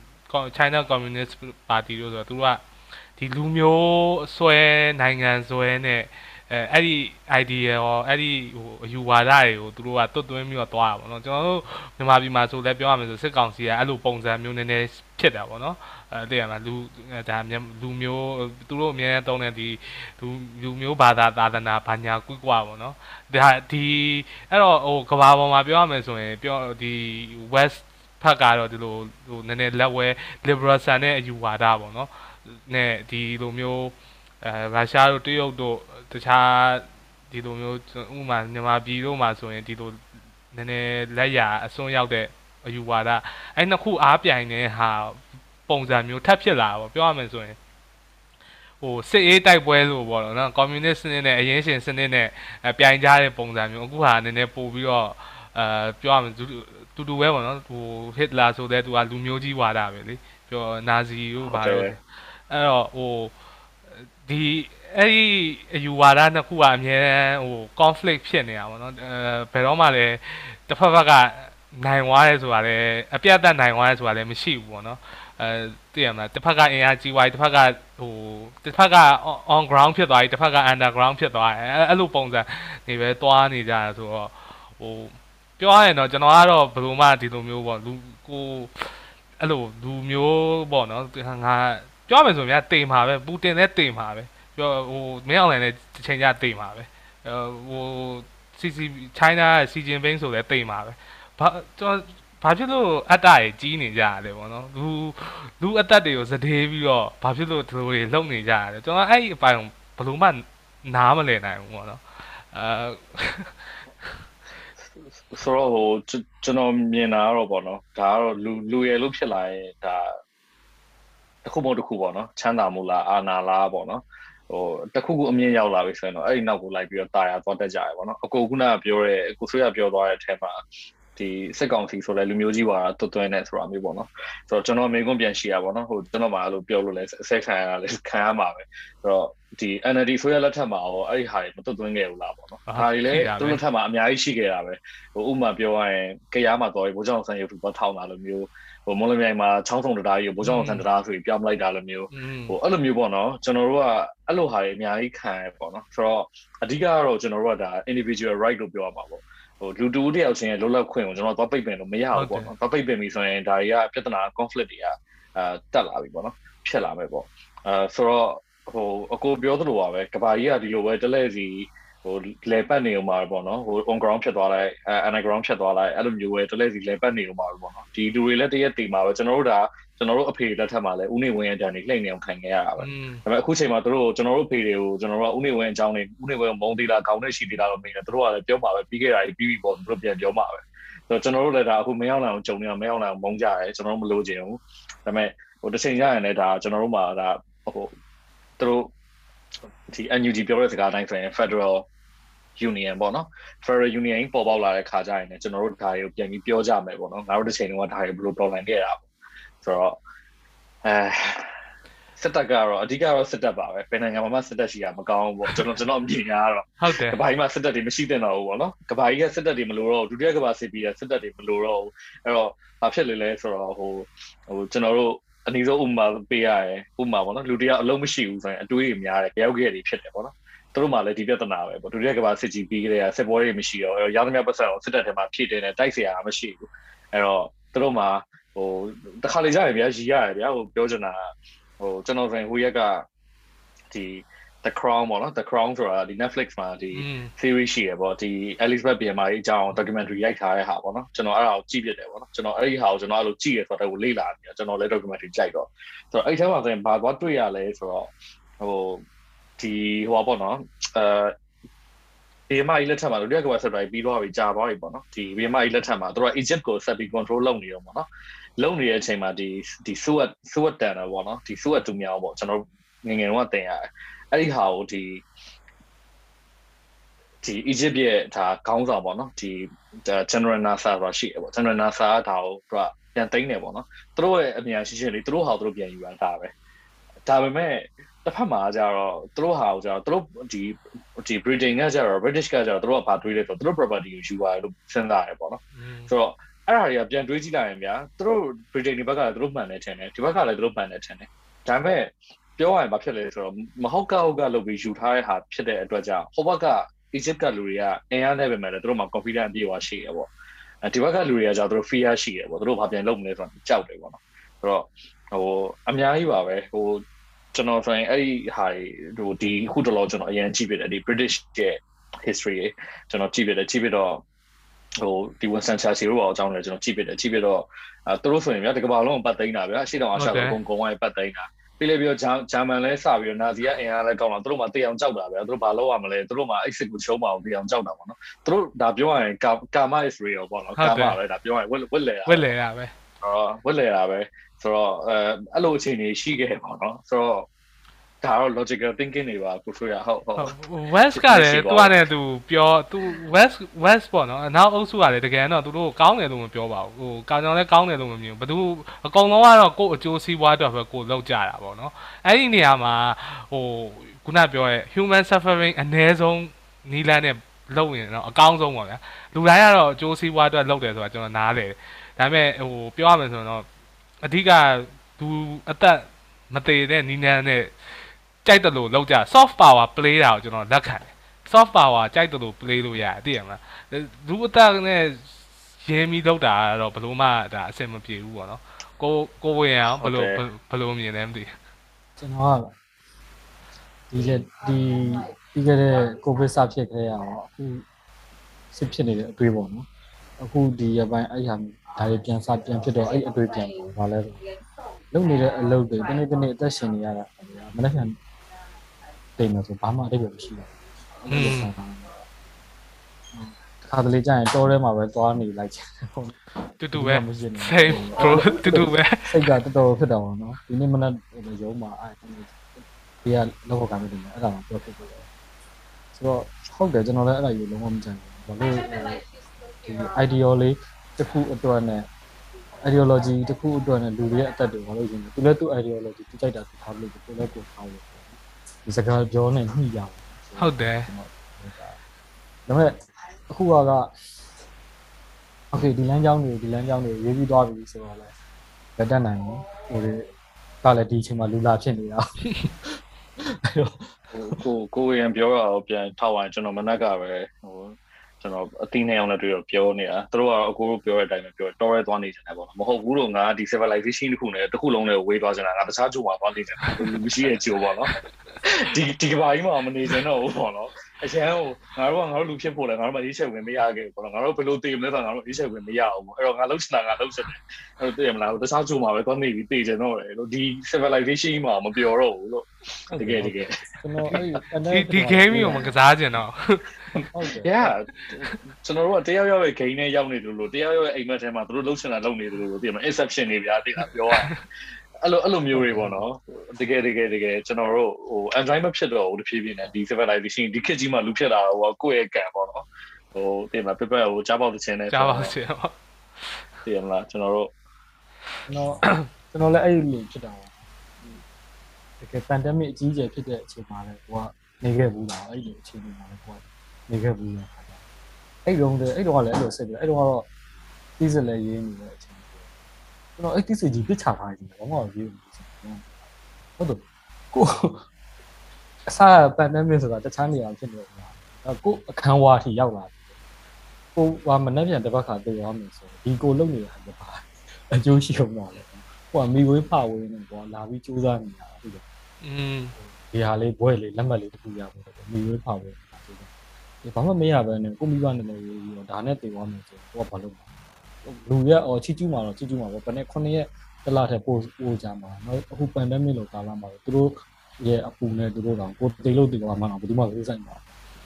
China Communist Party တို့ဆိုတော့သူကဒီလူမျိုးဆွဲနိုင်ငံဆွဲနဲ့အဲ့ဒီ idea ရောအဲ့ဒီအယူဝါဒတွေကိုသူတို့ကတွတ်သွင်းပြီးတော့တွားတာပေါ့နော်ကျွန်တော်တို့မြန်မာပြည်မှာဆိုလည်းပြောရမယ်ဆိုစစ်ကောင်စီကအဲ့လိုပုံစံမျိုးနည်းနည်းဖြစ်တာပေါ့နော်သိရမလားလူမျိုးသူတို့အများနဲ့တုံးတဲ့ဒီလူမျိုးဘာသာသာသနာဘာညာကွကွပေါ့နော်ဒါဒီအဲ့တော့ကဘာပေါ်မှာပြောရမယ်ဆိုရင်ပြောဒီ West ဖက်ကတော့ဒီလိုနည်းနည်းလက်ဝဲ liberal ဆန်တဲ့အယူဝါဒပေါ့နော်နဲ့ဒီလိုမျိုးရုရှားတို့တရုတ်တို့တခြားဒီလိုမျိုးဥပမာမြန်မာပြည်တို့မှာဆိုရင်ဒီလိုနည်းနည်းလက်ရအစွန်းရောက်တဲ့အယူဝါဒအဲ့နှစ်ခုအားပြိုင်တဲ့ဟာပုံစံမျိုးထပ်ဖြစ်လာပေါ့ပြောရမယ်ဆိုရင်စစ်အေးတိုက်ပွဲလို့ပေါ့နော်ကွန်မြူနစ်စနစ်နဲ့အရင်ရှင်စနစ်နဲ့ပြိုင်ကြတဲ့ပုံစံမျိုးအခုဟာနည်းနည်းပို့ပြီးတော့ပြောရမယ်တူပဲပေါ့နော်ဟစ်လာဆိုတဲ့သူကလူမျိုးကြီးဝါဒပဲလေပြောနာဇီတို့ဘာလို့အဲ့တော့ဒီအဲ့ဒီအယူဝါဒနှစ်ခုကအမြဲတမ်းconflict ဖြစ်နေတာပေါ့နော်ဘယ်တော့မှလည်းတစ်ဖက်ကနိုင်သွားရဲဆိုတာလည်းအပြတ်သက်နိုင်သွားရဲဆိုတာလည်းမရှိဘူးပေါ့နော်သိရမလားတစ်ဖက်ကအင်အားကြီးသွားပြီတစ်ဖက်ကတစ်ဖက်က on ground ဖြစ်သွားပြီတစ်ဖက်က underground ဖြစ်သွားတယ်အဲ့လိုပုံစံနေပဲသွားနေကြတာဆိုတော့ပြောရရင်တော့ကျွန်တော်ကတော့ဘယ်လိုမှဒီလိုမျိုးပေါ့လူကိုအဲ့လိုလူမျိုးပေါ့နော်ငါပြောမယ်ဆိုရင်တေမှာပဲပူတင်လည်းတေမှာပဲပြောမင်းအောင်လည်းတစ်ချိန်ကျတေမှာပဲCC China စီဂျင်ဘင်းဆိုလည်းတေမှာပဲဘာဘာဖြစ်လို့အတ္တကြီးကြီးနေကြရတယ်ပေါ့နော်လူအတ္တတွေကိုစတေးပြီးတော့ဘာဖြစ်လို့ဒီလိုတွေလုံနေကြရတယ်ကျွန်တော်အဲ့ဒီအပိုင်းဘယ်လိုမှနားမလည်နိုင်ဘူးပေါ့နော်ဆိုတော့ဟိုကျွန်တော်မြင်တာတော့ပေါ့နော်ဒါကတော့လူရယ်လို့ဖြစ်လာရင်ဒါတစ်ခုမဟုတ်တစ်ခုပေါ့နော်ချမ်းသာမှုလားအာနာလားပေါ့နော်ဟိုတစ်ခုခုအမြင်ရောက်လာပြီဆိုရင်တော့အဲ့ဒီနောက်ကိုလိုက်ပြီးတော့တာယာသွားတတ်ကြရပေါ့နော်အကိုခုနကပြောတဲ့ကိုဆွေးရပြောသွားတဲ့အထက်မှာဒီစစ်ကောင်စီဆိုလဲလူမျိုးကြီးပါတွတ်သွင်းနေဆိုတာမျိုးပေါ့နော်ဆိုတော့ကျွန်တော်အမေကွန်းပြန်ရှိရပါတော့ဟိုကျွန်တော်မှအဲ့လိုပြောလို့လဲဆက်ခံရတာလဲခံရမှာပဲဆိုတော့ဒီ NLD ဆိုရလက်ထက်မှာရောအဲ့ဒီဟာတွေမတွတ်သွင်းခဲ့ဘူးလားပေါ့နော်ဟာတွေလဲသူလက်ထက်မှာအများကြီးရှိခဲ့တာပဲဟိုဥမာပြောရရင်ကြရားမှာတော်ပြီဘိုးကျောင်းဆန်းရုပ်ထုပေါ်ထောင်းတာလိုမျိုးဟိုမော်လမြိုင်မှာချောင်းဆောင်တရားကြီးကိုဘိုးကျောင်းဆန်းတရားဆိုပြီးပြောင်းလိုက်တာလိုမျိုးဟိုအဲ့လိုမျိုးပေါ့နော်ကျွန်တော်တို့ကအဲ့လိုဟာတွေအများကြီးခံရပေါ့နော်ဆိုတော့အဓိကကတော့ကျွန်တော်တို့ကဒါ individual right လို့ပြောရမှာပေါ့ဟိုလူတူတယောက်ချင်းရဲ့လွတ်လပ်ခွင့်ကိုကျွန်တော်သွားပိတ်ပင်လို့မရဘူးပေါ့နော်သွားပိတ်ပင်ပြီဆိုရင်ဒါတွေကပြဿနာ conflict တွေကတက်လာပြီပေါ့နော်ဖြစ်လာမယ်ပေါ့ဆိုတော့ဟိုအကိုပြောသလိုပါပဲကဘာကြီးကဒီလိုပဲတလဲစီဟိုလေပတ်နေအောင်ပါပေါ့နော်ဟို on ground ဖြစ်သွားလိုက်underground ဖြစ်သွားလိုက်အဲ့လိုမျိုးပဲတလဲစီလေပတ်နေအောင်ပါပေါ့နော်ဒီလူတွေလည်းတရက်တီမှာပဲကျွန်တော်တို့အဖေလက်ထက်မှာလည်းဦးနေဝင်းရဲ့တန်တွေလှိမ့်နေအောင်ခံခဲ့ရတာပဲဒါပေမဲ့အခုချိန်မှာတို့ကျွန်တော်တို့အဖေတွေကိုကျွန်တော်တို့ကဦးနေဝင်းအကြောင်းတွေဦးနေဝင်းမုံသေးလားခေါင်းနဲ့ရှိသေးလားလို့မေးတယ်တို့ကလည်းပြောပါပဲပြီးခဲ့တာပြီးပြီပေါ့တို့ပြန်ပြောပါပဲဆိုတော့ကျွန်တော်တို့လည်းဒါအခုမရောက်နိုင်အောင်ကြုံနေအောင်မရောက်နိုင်အောင်မုန်းကြရဲကျွန်တော်တို့မလို့ချင်ဘူးဒါပေမဲ့ဟိုတစ်ချိန်ကျရင်လည်းဒါကျွန်တော်တို့မှာဒါဟိုတို့ဒီ NUG ပြောတဲ့စကားတိုင်းဆိုရင် Federal Union ပေါ့နော် Federal Union ပေါ်ပေါက်လာတဲ့ခါကျရင်လည်းကျွန်တော်တို့ဒါတွေကိုပြန်ပြီးပြောကြမယ်ပေါ့နော်ငါတို့တစ်ချိန်လုံးကဒါတွေဘယ်လိုတော်လှန်ခဲ့တာပေါ့ဆိုတော့စစ်တပ်ကတော့အဓိကတော့စစ်တပ်ပါပဲဘယ်နိုင်ငံမှာစစ်တပ်ရှိတာမကောင်းဘူးပေါ့ကျွန်တော်အမြင်ရတော့ဟုတ်တယ်ကဘာကြီးမှာစစ်တပ်တွေမရှိတဲ့တော့ဘူးပေါ့နော်ကဘာကြီးကစစ်တပ်တွေမလိုတော့ဒုတိယကဘာစစ်ပြီးတဲ့စစ်တပ်တွေမလိုတော့ဘူးအဲ့တော့ဘာဖြစ်လဲဆိုတော့ဟိုကျွန်တော်တို့အနည်းဆုံးဥပမာပေးရရင်ဥပမာပေါ့နော်လူတယောက်အလုံးမရှိဘူးဆိုရင်အတွေးတွေများတယ်ကြောက်ခဲ့တွေဖြစ်တယ်ပေါ့နော်သူတို့မှလည်းဒီပြဿနာပဲပေါ့ဒုတိယကဘာစစ်ကြီးပြီးကြတဲ့စစ်ပွဲတွေမရှိတော့ရသမျှပတ်စံအောင်စစ်တပ်ထဲမှာဖြည့်တယ်နဲ့တိုက်เสียရမရှိဘူးအဲ့တော့သူတို့မှဟိုတစ်ခါလေကြာရင်ဗျာရီရတယ်ဗျာဟိုပြောချင်တာဟိုကျွန်တော်ဆိုရင်ဟိုရက်ကဒီ The Crown ပေါ့နော် The Crown ဆိုတာဒီ Netflix မှာဒီ series ရှိရပေါ့ဒီ Elizabeth BMI အကြောင်း documentary ရိုက်ထားတဲ့ဟာပေါ့နော်ကျွန်တော်အဲ့ဒါကိုကြည့်ပြတယ်ပေါ့နော်ကျွန်တော်အဲ့ဒီဟာကိုကျွန်တော်အဲ့လိုကြည့်ရဆိုတော့လေ့လာနေကျွန်တော်လည်း documentary ကြိုက်တော့ဆိုတော့အဲ့ထဲမှာဆိုရင်ဘာသွားတွေ့ရလဲဆိုတော့ဟိုဒီဟိုပေါ့နော်BMI လက်ထက်မှာတို့တက်ကဘာဆက်တိုင်းပြီးတော့ကြာသွားပြီပေါ့နော်ဒီ BMI လက်ထက်မှာတို့က Egypt ကိုဆက်ပြီး control လုပ်နေတော့ပေါ့နော်လုပ်နေတဲ့အချိန်မှာဒီ Suat တန်တာပေါ့နော်ဒီ Suat တူမြောင်းပေါ့ကျွန်တော်ငငယ်တော့တင်ရတယ်အဲ့ဒီဟာကိုဒီ Egypt ရဲ့ဒါခေါင်းဆောင်ပေါ့နော်ဒီ General Nasser ဆိုတာရှိတယ်ပေါ့ General Nasser ကဒါကိုသူကပြန်သိမ်းတယ်ပေါ့နော်သူတို့ရဲ့အမြန်ရှိချင်းလေးသူတို့ဟာသူတို့ပြန်ယူရတာပဲဒါပေမဲ့တစ်ဖက်မှာကျတော့သူတို့ဟာကျတော့သူတို့ဒီ Britain ကကျတော့ British ကကျတော့သူတို့ကဘာတွေးလဲဆိုတော့သူတို့ property ကိုယူရတယ်လို့စဉ်းစားရတယ်ပေါ့နော်ဆိုတော့အဲ့ဒါတွေကပြန်တွေးကြည့်လိုက်ရင်ဗျာသူတို့ Britain ဒီဘက်ကလည်းသူတို့မှန်တယ်ထင်တယ်ဒီဘက်ကလည်းသူတို့မှန်တယ်ထင်တယ်ဒါပေမဲ့ပြောရရင်ဘာဖြစ်လဲဆိုတော့မဟုတ်ကလုပ်ပြီးယူထားတဲ့ဟာဖြစ်တဲ့အတွက်ကြောင့်ဟိုဘက်က Egypt ကလူတွေကအင်အားနဲ့ပဲမဲ့လည်းသူတို့မှာ confidence အပြည့်အဝရှိရပေါ့ဒီဘက်ကလူတွေကကျတော့သူတို့ fear ရှိရပေါ့သူတို့ဘာပြန်လုပ်မလဲဆိုတော့ကြောက်တယ်ပေါ့နော်ဆိုတော့ဟိုအများကြီးပါပဲဟိုကျွန်တော်ဆိုရင်အဲ့ဒီဟာဟိုဒီခုတလောကျွန်တော်အရင်ကြည့်ပြတယ်ဒီ British ရဲ့ history ကျွန်တော်ကြည့်ပြတော့ဟိုဒီ Winston Churchill တို့အကြောင်းလည်းကျွန်တော်ကြည့်ပြတော့သူတို့ဆိုရင်ဗျာဒီကမ္ဘာလုံးပတ်သိမ်းတာဗျာအရှိတောင်အာရှကကုန်းဝိုင်းပတ်သိမ်းတာပြီးလေပြီးတော့ဂျာမန်လဲစပြီးတော့နာဇီကအင်အားလဲကောင်းတော့သူတို့မှတေးအောင်ကြောက်တာဗျာသူတို့ဘာလုပ်ရမလဲသူတို့မှအဲ့စစ်ကိုရှုံးပါအောင်တေးအောင်ကြောက်တာပေါ့နော်သူတို့ဒါပြောရရင်ကာမ is real ပေါ့နော်ကာမပဲဒါပြောရရင်ဝက်လေတာပဲဝက်လေတာပဲဆိုတော့အဲ့လိုအခြေအနေရှိခဲ့ပေါ့နော်ဆိုတော့ဒါတော့ logical thinking တွေပါကိုဆိုရဟုတ် West ကလည်းသူကလည်းသူပြောသူ West ပေါ့နော်နောက်အုပ်စုကလည်းတကယ်တော့သူတို့ကောင်းတယ်လို့မပြောပါဘူးဟိုကောင်ကြောင်လည်းကောင်းတယ်လို့မမြင်ဘူးဘယ်သူအကောင်လုံးကတော့ကိုယ့်အကျိုးစီးပွားအတွက်ပဲကိုယ်လောက်ကြတာပေါ့နော်အဲ့ဒီနေရာမှာဟိုခုနပြောရဲ human suffering အ ਨੇ ဆုံးနီးလန်းနဲ့လုပ်ရင်တော့အကောင်းဆုံးပါဗျာလူတိုင်းကတော့အကျိုးစီးပွားအတွက်လုပ်တယ်ဆိုတာကျွန်တော်နားတယ်ဒါပေမဲ့ဟိုပြောရမယ်ဆိုတော့အဓိကသူအသက်မသေးတဲ့နီးလန်းနဲ့ကြိုက်တယ်လို့လောက်ကြ soft power play တာကိုကျွန်တော်လက်ခံတယ် soft power ကြိုက်တယ်လို့ play လို့ရတယ်သိရမလားလူအသက်နဲ့ရင်းပြီးလောက်တာတော့ဘလို့မှဒါအဆင်မပြေဘူးပေါ့နော်ကိုဝင်အောင်ဘလို့မြင်လဲမသိကျွန်တော်ကဒီပြီးခဲ့တဲ့ကိုဗစ်စဖြစ်ခဲ့ရအောင်အခုစစ်ဖြစ်နေတဲ့အတွေးပေါ့နော်အခုဒီရပိုင်းအဲ့ဟာဒါတွေပြန်ဖြစ်တော့အဲ့အတွေ့ပြန်ပေါ်ဘာလဲလုံနေတဲ့အလုပ်တွေတနေ့အသက်ရှင်နေရတာမနေ့ကတိတ်မှဆိုဘာမှအတိတ်ပဲမရှိတော့ဘူးအဲ့လိုဆန်းတာခါတလေကြာရင်တောထဲမှာပဲသွားနေလိုက်ချင်ဟုတ်တူပဲ same bro တူပဲစိတ်ကတော်တော်ဖြစ်တော့ဗောနော်ဒီနေ့မနက်ရုံးမှာအဲ့ဒီကလောက်ကမ်းနေတယ်အဲ့ဒါမှပြောဖြစ်လို့ဆိုတော့ဟုတ်တယ်ကျွန်တော်လည်းအဲ့ဒါယူလုံးဝမကြိုက်ဘူးဘာလို့ဒီ ideal လေးတစ်ခုအတွက်နဲ့ ideology တစ်ခုအတွက်နဲ့လူတွေရဲ့အသက်တွေဘာလို့ယူနေသူလည်းသူ ideology သူကြိုက်တာသူထားလို့ကိုလည်းကိုထားလို့ဒီစကားပြောနေညှိရအောင်ဟုတ်တယ်ဒါပေမဲ့အခုကโอเคဒီလမ်းကြောင်းတွေရေးပြီးသွားပြီဆိုတော့လည်းလက်တက်နိုင်ဘူးဟိုတွေကလည်းဒီအချိန်မှာလူလာဖြစ်နေတာကိုရန်ပြောတာကိုပြန်ထောက်ဝင်ကျွန်တော်မနက်ကပဲကျွန်တော်အသီးနဲ့အောင်လည်းတွေ့တော့ပြောနေတာသူတို့ကတော့အကိုတို့ပြောတဲ့အတိုင်းပဲပြောတော်ရဲသွားနေကြတယ်ပေါ့နော်မဟုတ်ဘူးလို့ငါဒီ civilization တစ်ခုနဲ့တစ်ခုလုံးနဲ့ဝေးသွားကြတာငါတခြားဂျိုမှာသွားနေတယ်မရှိရဲ့ဂျိုပေါ့နော်ဒီကဘာကြီးမှာမနေကြတော့ဘူးပေါ့နော်အချမ်းငါတို့လူဖြစ်ဖို့လဲငါတို့မအေးချက်ဝင်မရခဲ့ဘူးပေါ့နော်ငါတို့ဘယ်လိုတည်မလဲဆိုတော့ငါတို့အေးချက်ဝင်မရအောင်ပေါ့အဲ့တော့ငါလှုပ်ချင်တာငါလှုပ်ချင်တယ်အဲ့တော့တည်မလားတခြားဂျိုမှာပဲသွားနေပြီးတည်ကြတော့တယ်လို့ဒီ civilization မှာမပြောတော့ဘူးလို့တကယ်ကျွန်တော်အဲ့ဒီ game ကိုမကစားကြတော့ဟုတ်တယ် yeah ကျွန်တော်တို့ကတရားရောက်ရဲ့ game နဲ့ရောက်နေတယ်လို့တရားရောက်ရဲ့အိမ်မက်ထဲမှာသူတို့လှုပ်ချင်တာလုပ်နေတယ်လို့သိရမှာ exception တွေဗျာသိလားပြောရအဲ့လိုမျိုးတွေပေါ့နော်တကယ်ကျွန်တော်တို့enjoy မဖြစ်တော့ဘူးတဖြည်းဖြည်းနဲ့ဒီ civilization ဒီခေတ်ကြီးမှာလူဖြစ်တာဟိုကိုယ့်ရဲ့ကံပေါ့နော်သိမှာ paper ကိုကြားပေါက်တဲ့ချင်းနဲ့ကြားပေါက်ချင်းပေါ့သိရမလားကျွန်တော်လည်းအဲ့လိုဖြစ်တာပါတကယ် pandemic အကြီးအကျယ်ဖြစ်တဲ့အချိန်မှာလည်းကိုကနေခဲ့ဘူးလားအဲ့လိုအချိန်မှာလည်းကိုကနေခဲ့ဘူးလားအဲ့တော့ကလည်းအဲ့လိုဆက်ပြီးအဲ့တော့ကတော့တီးစလဲရင်းနေတဲ့အချိန်ကျွန်တော်အဲ့တီးစကြီးပြစ်ချထားတယ်ဘာမှမပြောဘူးဟုတ်တယ်ကိုအစား pandemic ဆိုတာတခြားနေရာဖြစ်နေတယ်ကိုအခန်းဝါထိရောက်လာကိုမနှက်ပြန်တစ်ပတ်ခါတွေ့ရမယ်ဆိုဒီကိုလုံနေတာကပါအကျိုးရှိအောင်တော့လေကိုကမိဝေးဖဝေးနေပေါ့လာပြီးစူးစမ်းနေတာဟုတ်တယ်ဒီဟာလေးဘွဲလေးလက်မှတ်လေးတစ်ခုရဖို့မိဝေးဖဝေးဒီဘာမှမရဘဲနဲ့ကိုမိဘနဲ့လည်းရေးပြီးတော့ဒါနဲ့တည်သွားမယ်ဆိုတော့ဘာလုပ်လူရချီကျူးမှာတော့ချီကျူးမှာပေါ့ဘယ်နဲ့9ရက်တလထက်ပို့ကြမှာနော်အခု pandemic လို့ကာလမှာသူတို့ရဲ့အပူနဲ့သူတို့တော့ကိုတိတ်လို့တည်သွားမှာတော့ဘယ်သူမှမသိဆိုင်ပါ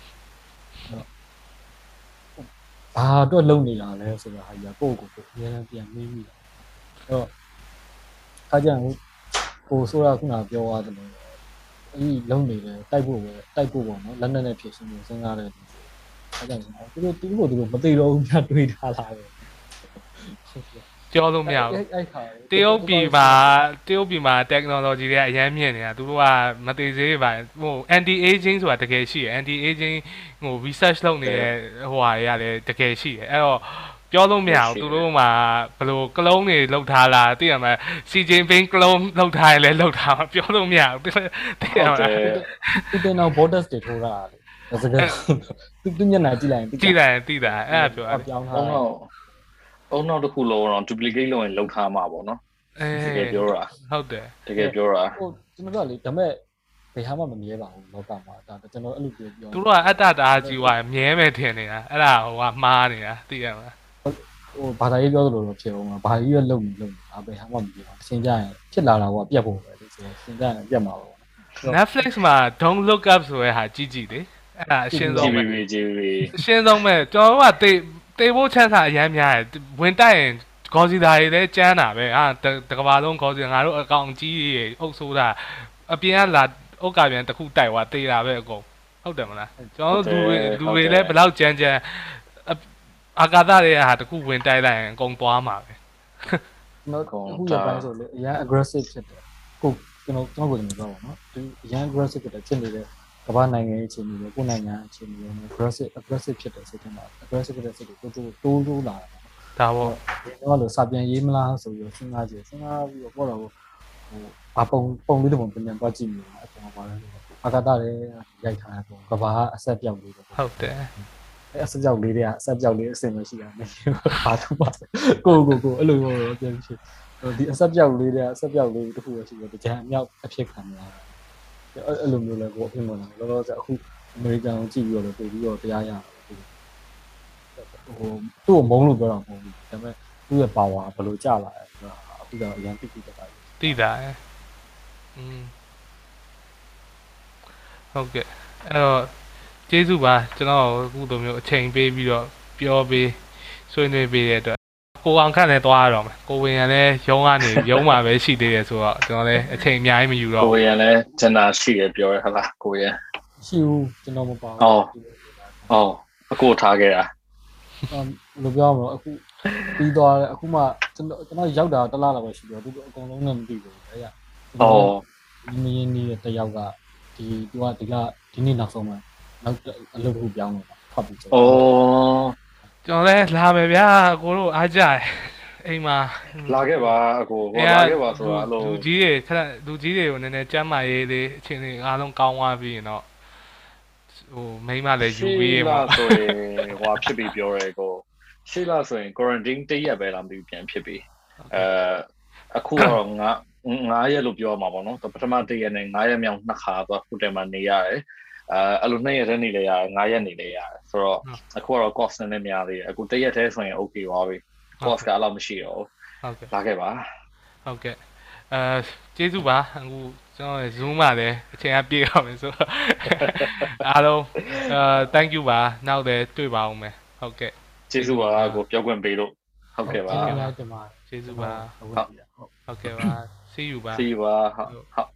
ဘာတော့လုံနေတာလဲဆိုတာဟာကြီးကိုအများနဲ့ပြန်မေးမိတာအဲ့တော့အားကြောင့်ကိုဆိုရခုနပြောရတယ်လို့အဲ့ဒီလုံနေတယ်တိုက်ဖို့ပေါ့နော်လက်နဲ့ဖြစ်ရှင်နေစဉ်းစားတယ်အားကြောင့်သူတို့မသိတော့ဘူးများတွေးထားလာတယ်ပြောလို့မရဘူးတရုတ်ပြည်မှာ technology တွေကအများမြင့်နေတာသူတို့ကမသိသေးပါဟို anti aging ဆိုတာတကယ်ရှိတယ် anti aging ဟို research လုပ်နေတဲ့ဟိုဟာတွေကလည်းတကယ်ရှိတယ်အဲ့တော့ပြောလို့မရဘူးသူတို့မှာဘယ်လိုကလုံးတွေလောက်ထားလားသိရမှာစီဂျင်ဘင်းကလုံးလောက်ထားရင်လည်းလောက်ထားမှာပြောလို့မရဘူးသိရမှာသူတင်တော့ borders တွေထိုးတာလေစကားသူညနေကြည့်လိုက်ရင်သိတာအဲ့ဒါပြောတာပြောင်းထားတယ်အုံနောက်တစ်ခုလုံးတော့ duplicate လုပ်ရင်လောက်ထားမှာပေါ့နော်တကယ်ပြောတာဟုတ်တယ်တကယ်ပြောတာဟိုကျွန်တော်ကလေဒါမဲ့ဘယ်ဟာမှမမြဲပါဘူးလောကမှာဒါကျွန်တော်အဲ့လိုပြောသူတို့ကအတ္တတာကြီးွားမြဲမယ်ထင်နေတာအဲ့ဒါဟိုကမှားနေတာသိရမလားဟိုဘာသာရေးပြောသလိုတော့ဖြစ်အောင်ဘာကြီးရလုံဒါဘယ်ဟာမှမမြဲပါဘူးစဉ်းကြရင်ဖြစ်လာတာကပြတ်ဖို့ပဲဆိုတော့စဉ်းကြရင်ပြတ်မှာပေါ့ Netflix မှာ Don't Look Up ဆိုတဲ့ဟာကြည့်တယ်အဲ့ဒါအရှင်းဆုံးပဲအရှင်းဆုံးပဲကျွန်တော်တို့ကတေဖို့ချမ်းသာအရမ်းများတယ်ဝင်တိုက်ရင်ဂေါ်စီသားတွေလည်းကျန်းတာပဲဟာတကဘာလုံးဂေါ်စီငါတို့အကောင်ကြီးတွေအုပ်ဆိုးတာအပြင်ကလာအုတ်ကပြန်တစ်ခုတိုက်သွားတေးတာပဲအကုန်ဟုတ်တယ်မလားကျွန်တော်တို့လူတွေလည်းဘယ်လောက်ကြမ်းအာကာသတွေကဟာတစ်ခုဝင်တိုက်လိုက်ရင်အကုန်သွားမှာပဲနော်အခုရပိုင်းဆိုလေအရန် aggressive ဖြစ်တယ်ကိုကျွန်တော်ကိုယ်ပြောပါနော်ဒီအရန် aggressive ဖြစ်နေတဲ့ကမ္ဘာနိုင်ငံရဲ့အခြေအနေကိုနိုင်ငံအခြေအနေကို aggressive ဖြစ်တဲ့စိတ်ထဲမှာ aggressive ဖြစ်တဲ့စိတ်ကိုတိုးလာတာဒါပေါ့တော့လို့စာပြန်ရေးမလားဆိုပြီးစဉ်းစားပြီးတော့ပေါ့တော့ဟိုအပုံလေးတစ်ပုံပြန်သွားကြည့်နေတယ်အပေါ်ပါလဲအာကာသတွေရိုက်ထားတဲ့ပုံကဘာအဆက်ပြောက်လေးဟုတ်တယ်အဲအဆက်ပြောက်လေးတွေကအဆက်ပြောက်လေးအစင်မရှိတာမင်းဘာသူပါကိုအဲ့လိုပြန်ဖြစ်ဒီအဆက်ပြောက်လေးတွေကအဆက်ပြောက်လေးတစ်ခုပဲရှိတယ်ကြံအမြောက်အဖြစ်ခံရတာအဲ့လိုမျိုးလဲကိုအဖြစ်မလာလောလောဆယ်အခုအမေရိကန်ကိုကြည့်ပြီးတော့ပို့ပြီးတော့တရားရဟိုသူ့ကိုမုန်းလို့ပြောတာမဟုတ်ဘူးဒါပေမဲ့သူ့ရဲ့ power ဘယ်လိုကျလာလဲဆိုတာအခုတော့အရင်တိတိကျကျသိတာဟုတ်ကဲ့အဲ့တော့ကျေးဇူးပါကျွန်တော်အခုလိုမျိုးအချိန်ပေးပြီးတော့ပြောပေးဆွေးနွေးပေးတဲ့အတွက်ကိုအောင်ခန့်လည်းသွားရတော့မယ်ကိုဝင်ရလည်းရုံးကနေရုံးမှာပဲရှိသေးတယ်ဆိုတော့ကျွန်တော်လည်းအချိန်အများကြီးမယူတော့ကိုရလည်းကျန်တာရှိရပြောရဟလားကိုရရှိဘူးကျွန်တော်မပါဘူးအော်အကိုထားခဲ့တာဘယ်လိုပြောမလဲအခုပြီးသွားတယ်အခုမှကျွန်တော်ရောက်တာတစ်လလောက်ပဲရှိတယ်သူအကုန်လုံးလည်းမသိဘူးလေရဒီမင်းကြီးတယောက်ကသူကဒီနေ့နောက်ဆုံးမှနောက်အလုပ်ကိုပြောင်းနေတာဖတ်ပြီးဆိုကျွန်တော်လည်းလာမယ်ဗျာကိုတို့အားကြတယ်အိမ်မှာလာခဲ့ပါအကိုလာခဲ့ပါဆိုတာအဲ့လိုလူကြီးတွေကိုနည်းနည်းကြမ်းမာရေးလေးအချင်းလေးအားလုံးကောင်းသွားပြီးရင်တော့ဟိုမိန်းမလည်းယူပြီးရမှာဆိုရင်ဟိုဖြစ်ပြီးပြောရဲကိုရှေ့လာဆိုရင် quarantine တရက်ပဲလားမသိဘူးပြန်ဖြစ်ပြီးအခုတော့9ရက်လို့ပြောမှာပေါ့နော်ပထမ1ရက်နဲ့9ရက်မြောက်2ခါသွားဟိုတယ်မှာနေရတယ်အဲ့လို2ရက်တည်းနေလေရတယ်9ရက်နေလေရတယ်ဆိုတော့အခုကတော့ cost နဲ့များသေးတယ်အခု1ရက်တည်းဆိုရင် okay ပါပြီ cost ကအဲ့လိုမရှိတော့ဟုတ်ကဲ့လာခဲ့ပါဟုတ်ကဲ့ကျေးဇူးပါအခုကျွန်တော် Zoom မှာလည်းအချိန်အပြည့်ရမယ်ဆိုတော့အားလုံးthank you ပါနောက်လည်းတွေ့ပါအောင်မယ်ဟုတ်ကဲ့ကျေးဇူးပါကိုပြောခွင့်ပေးလို့ဟုတ်ကဲ့ပါကျေးဇူးပါဟုတ်ကဲ့ပါ see you ပါဟုတ်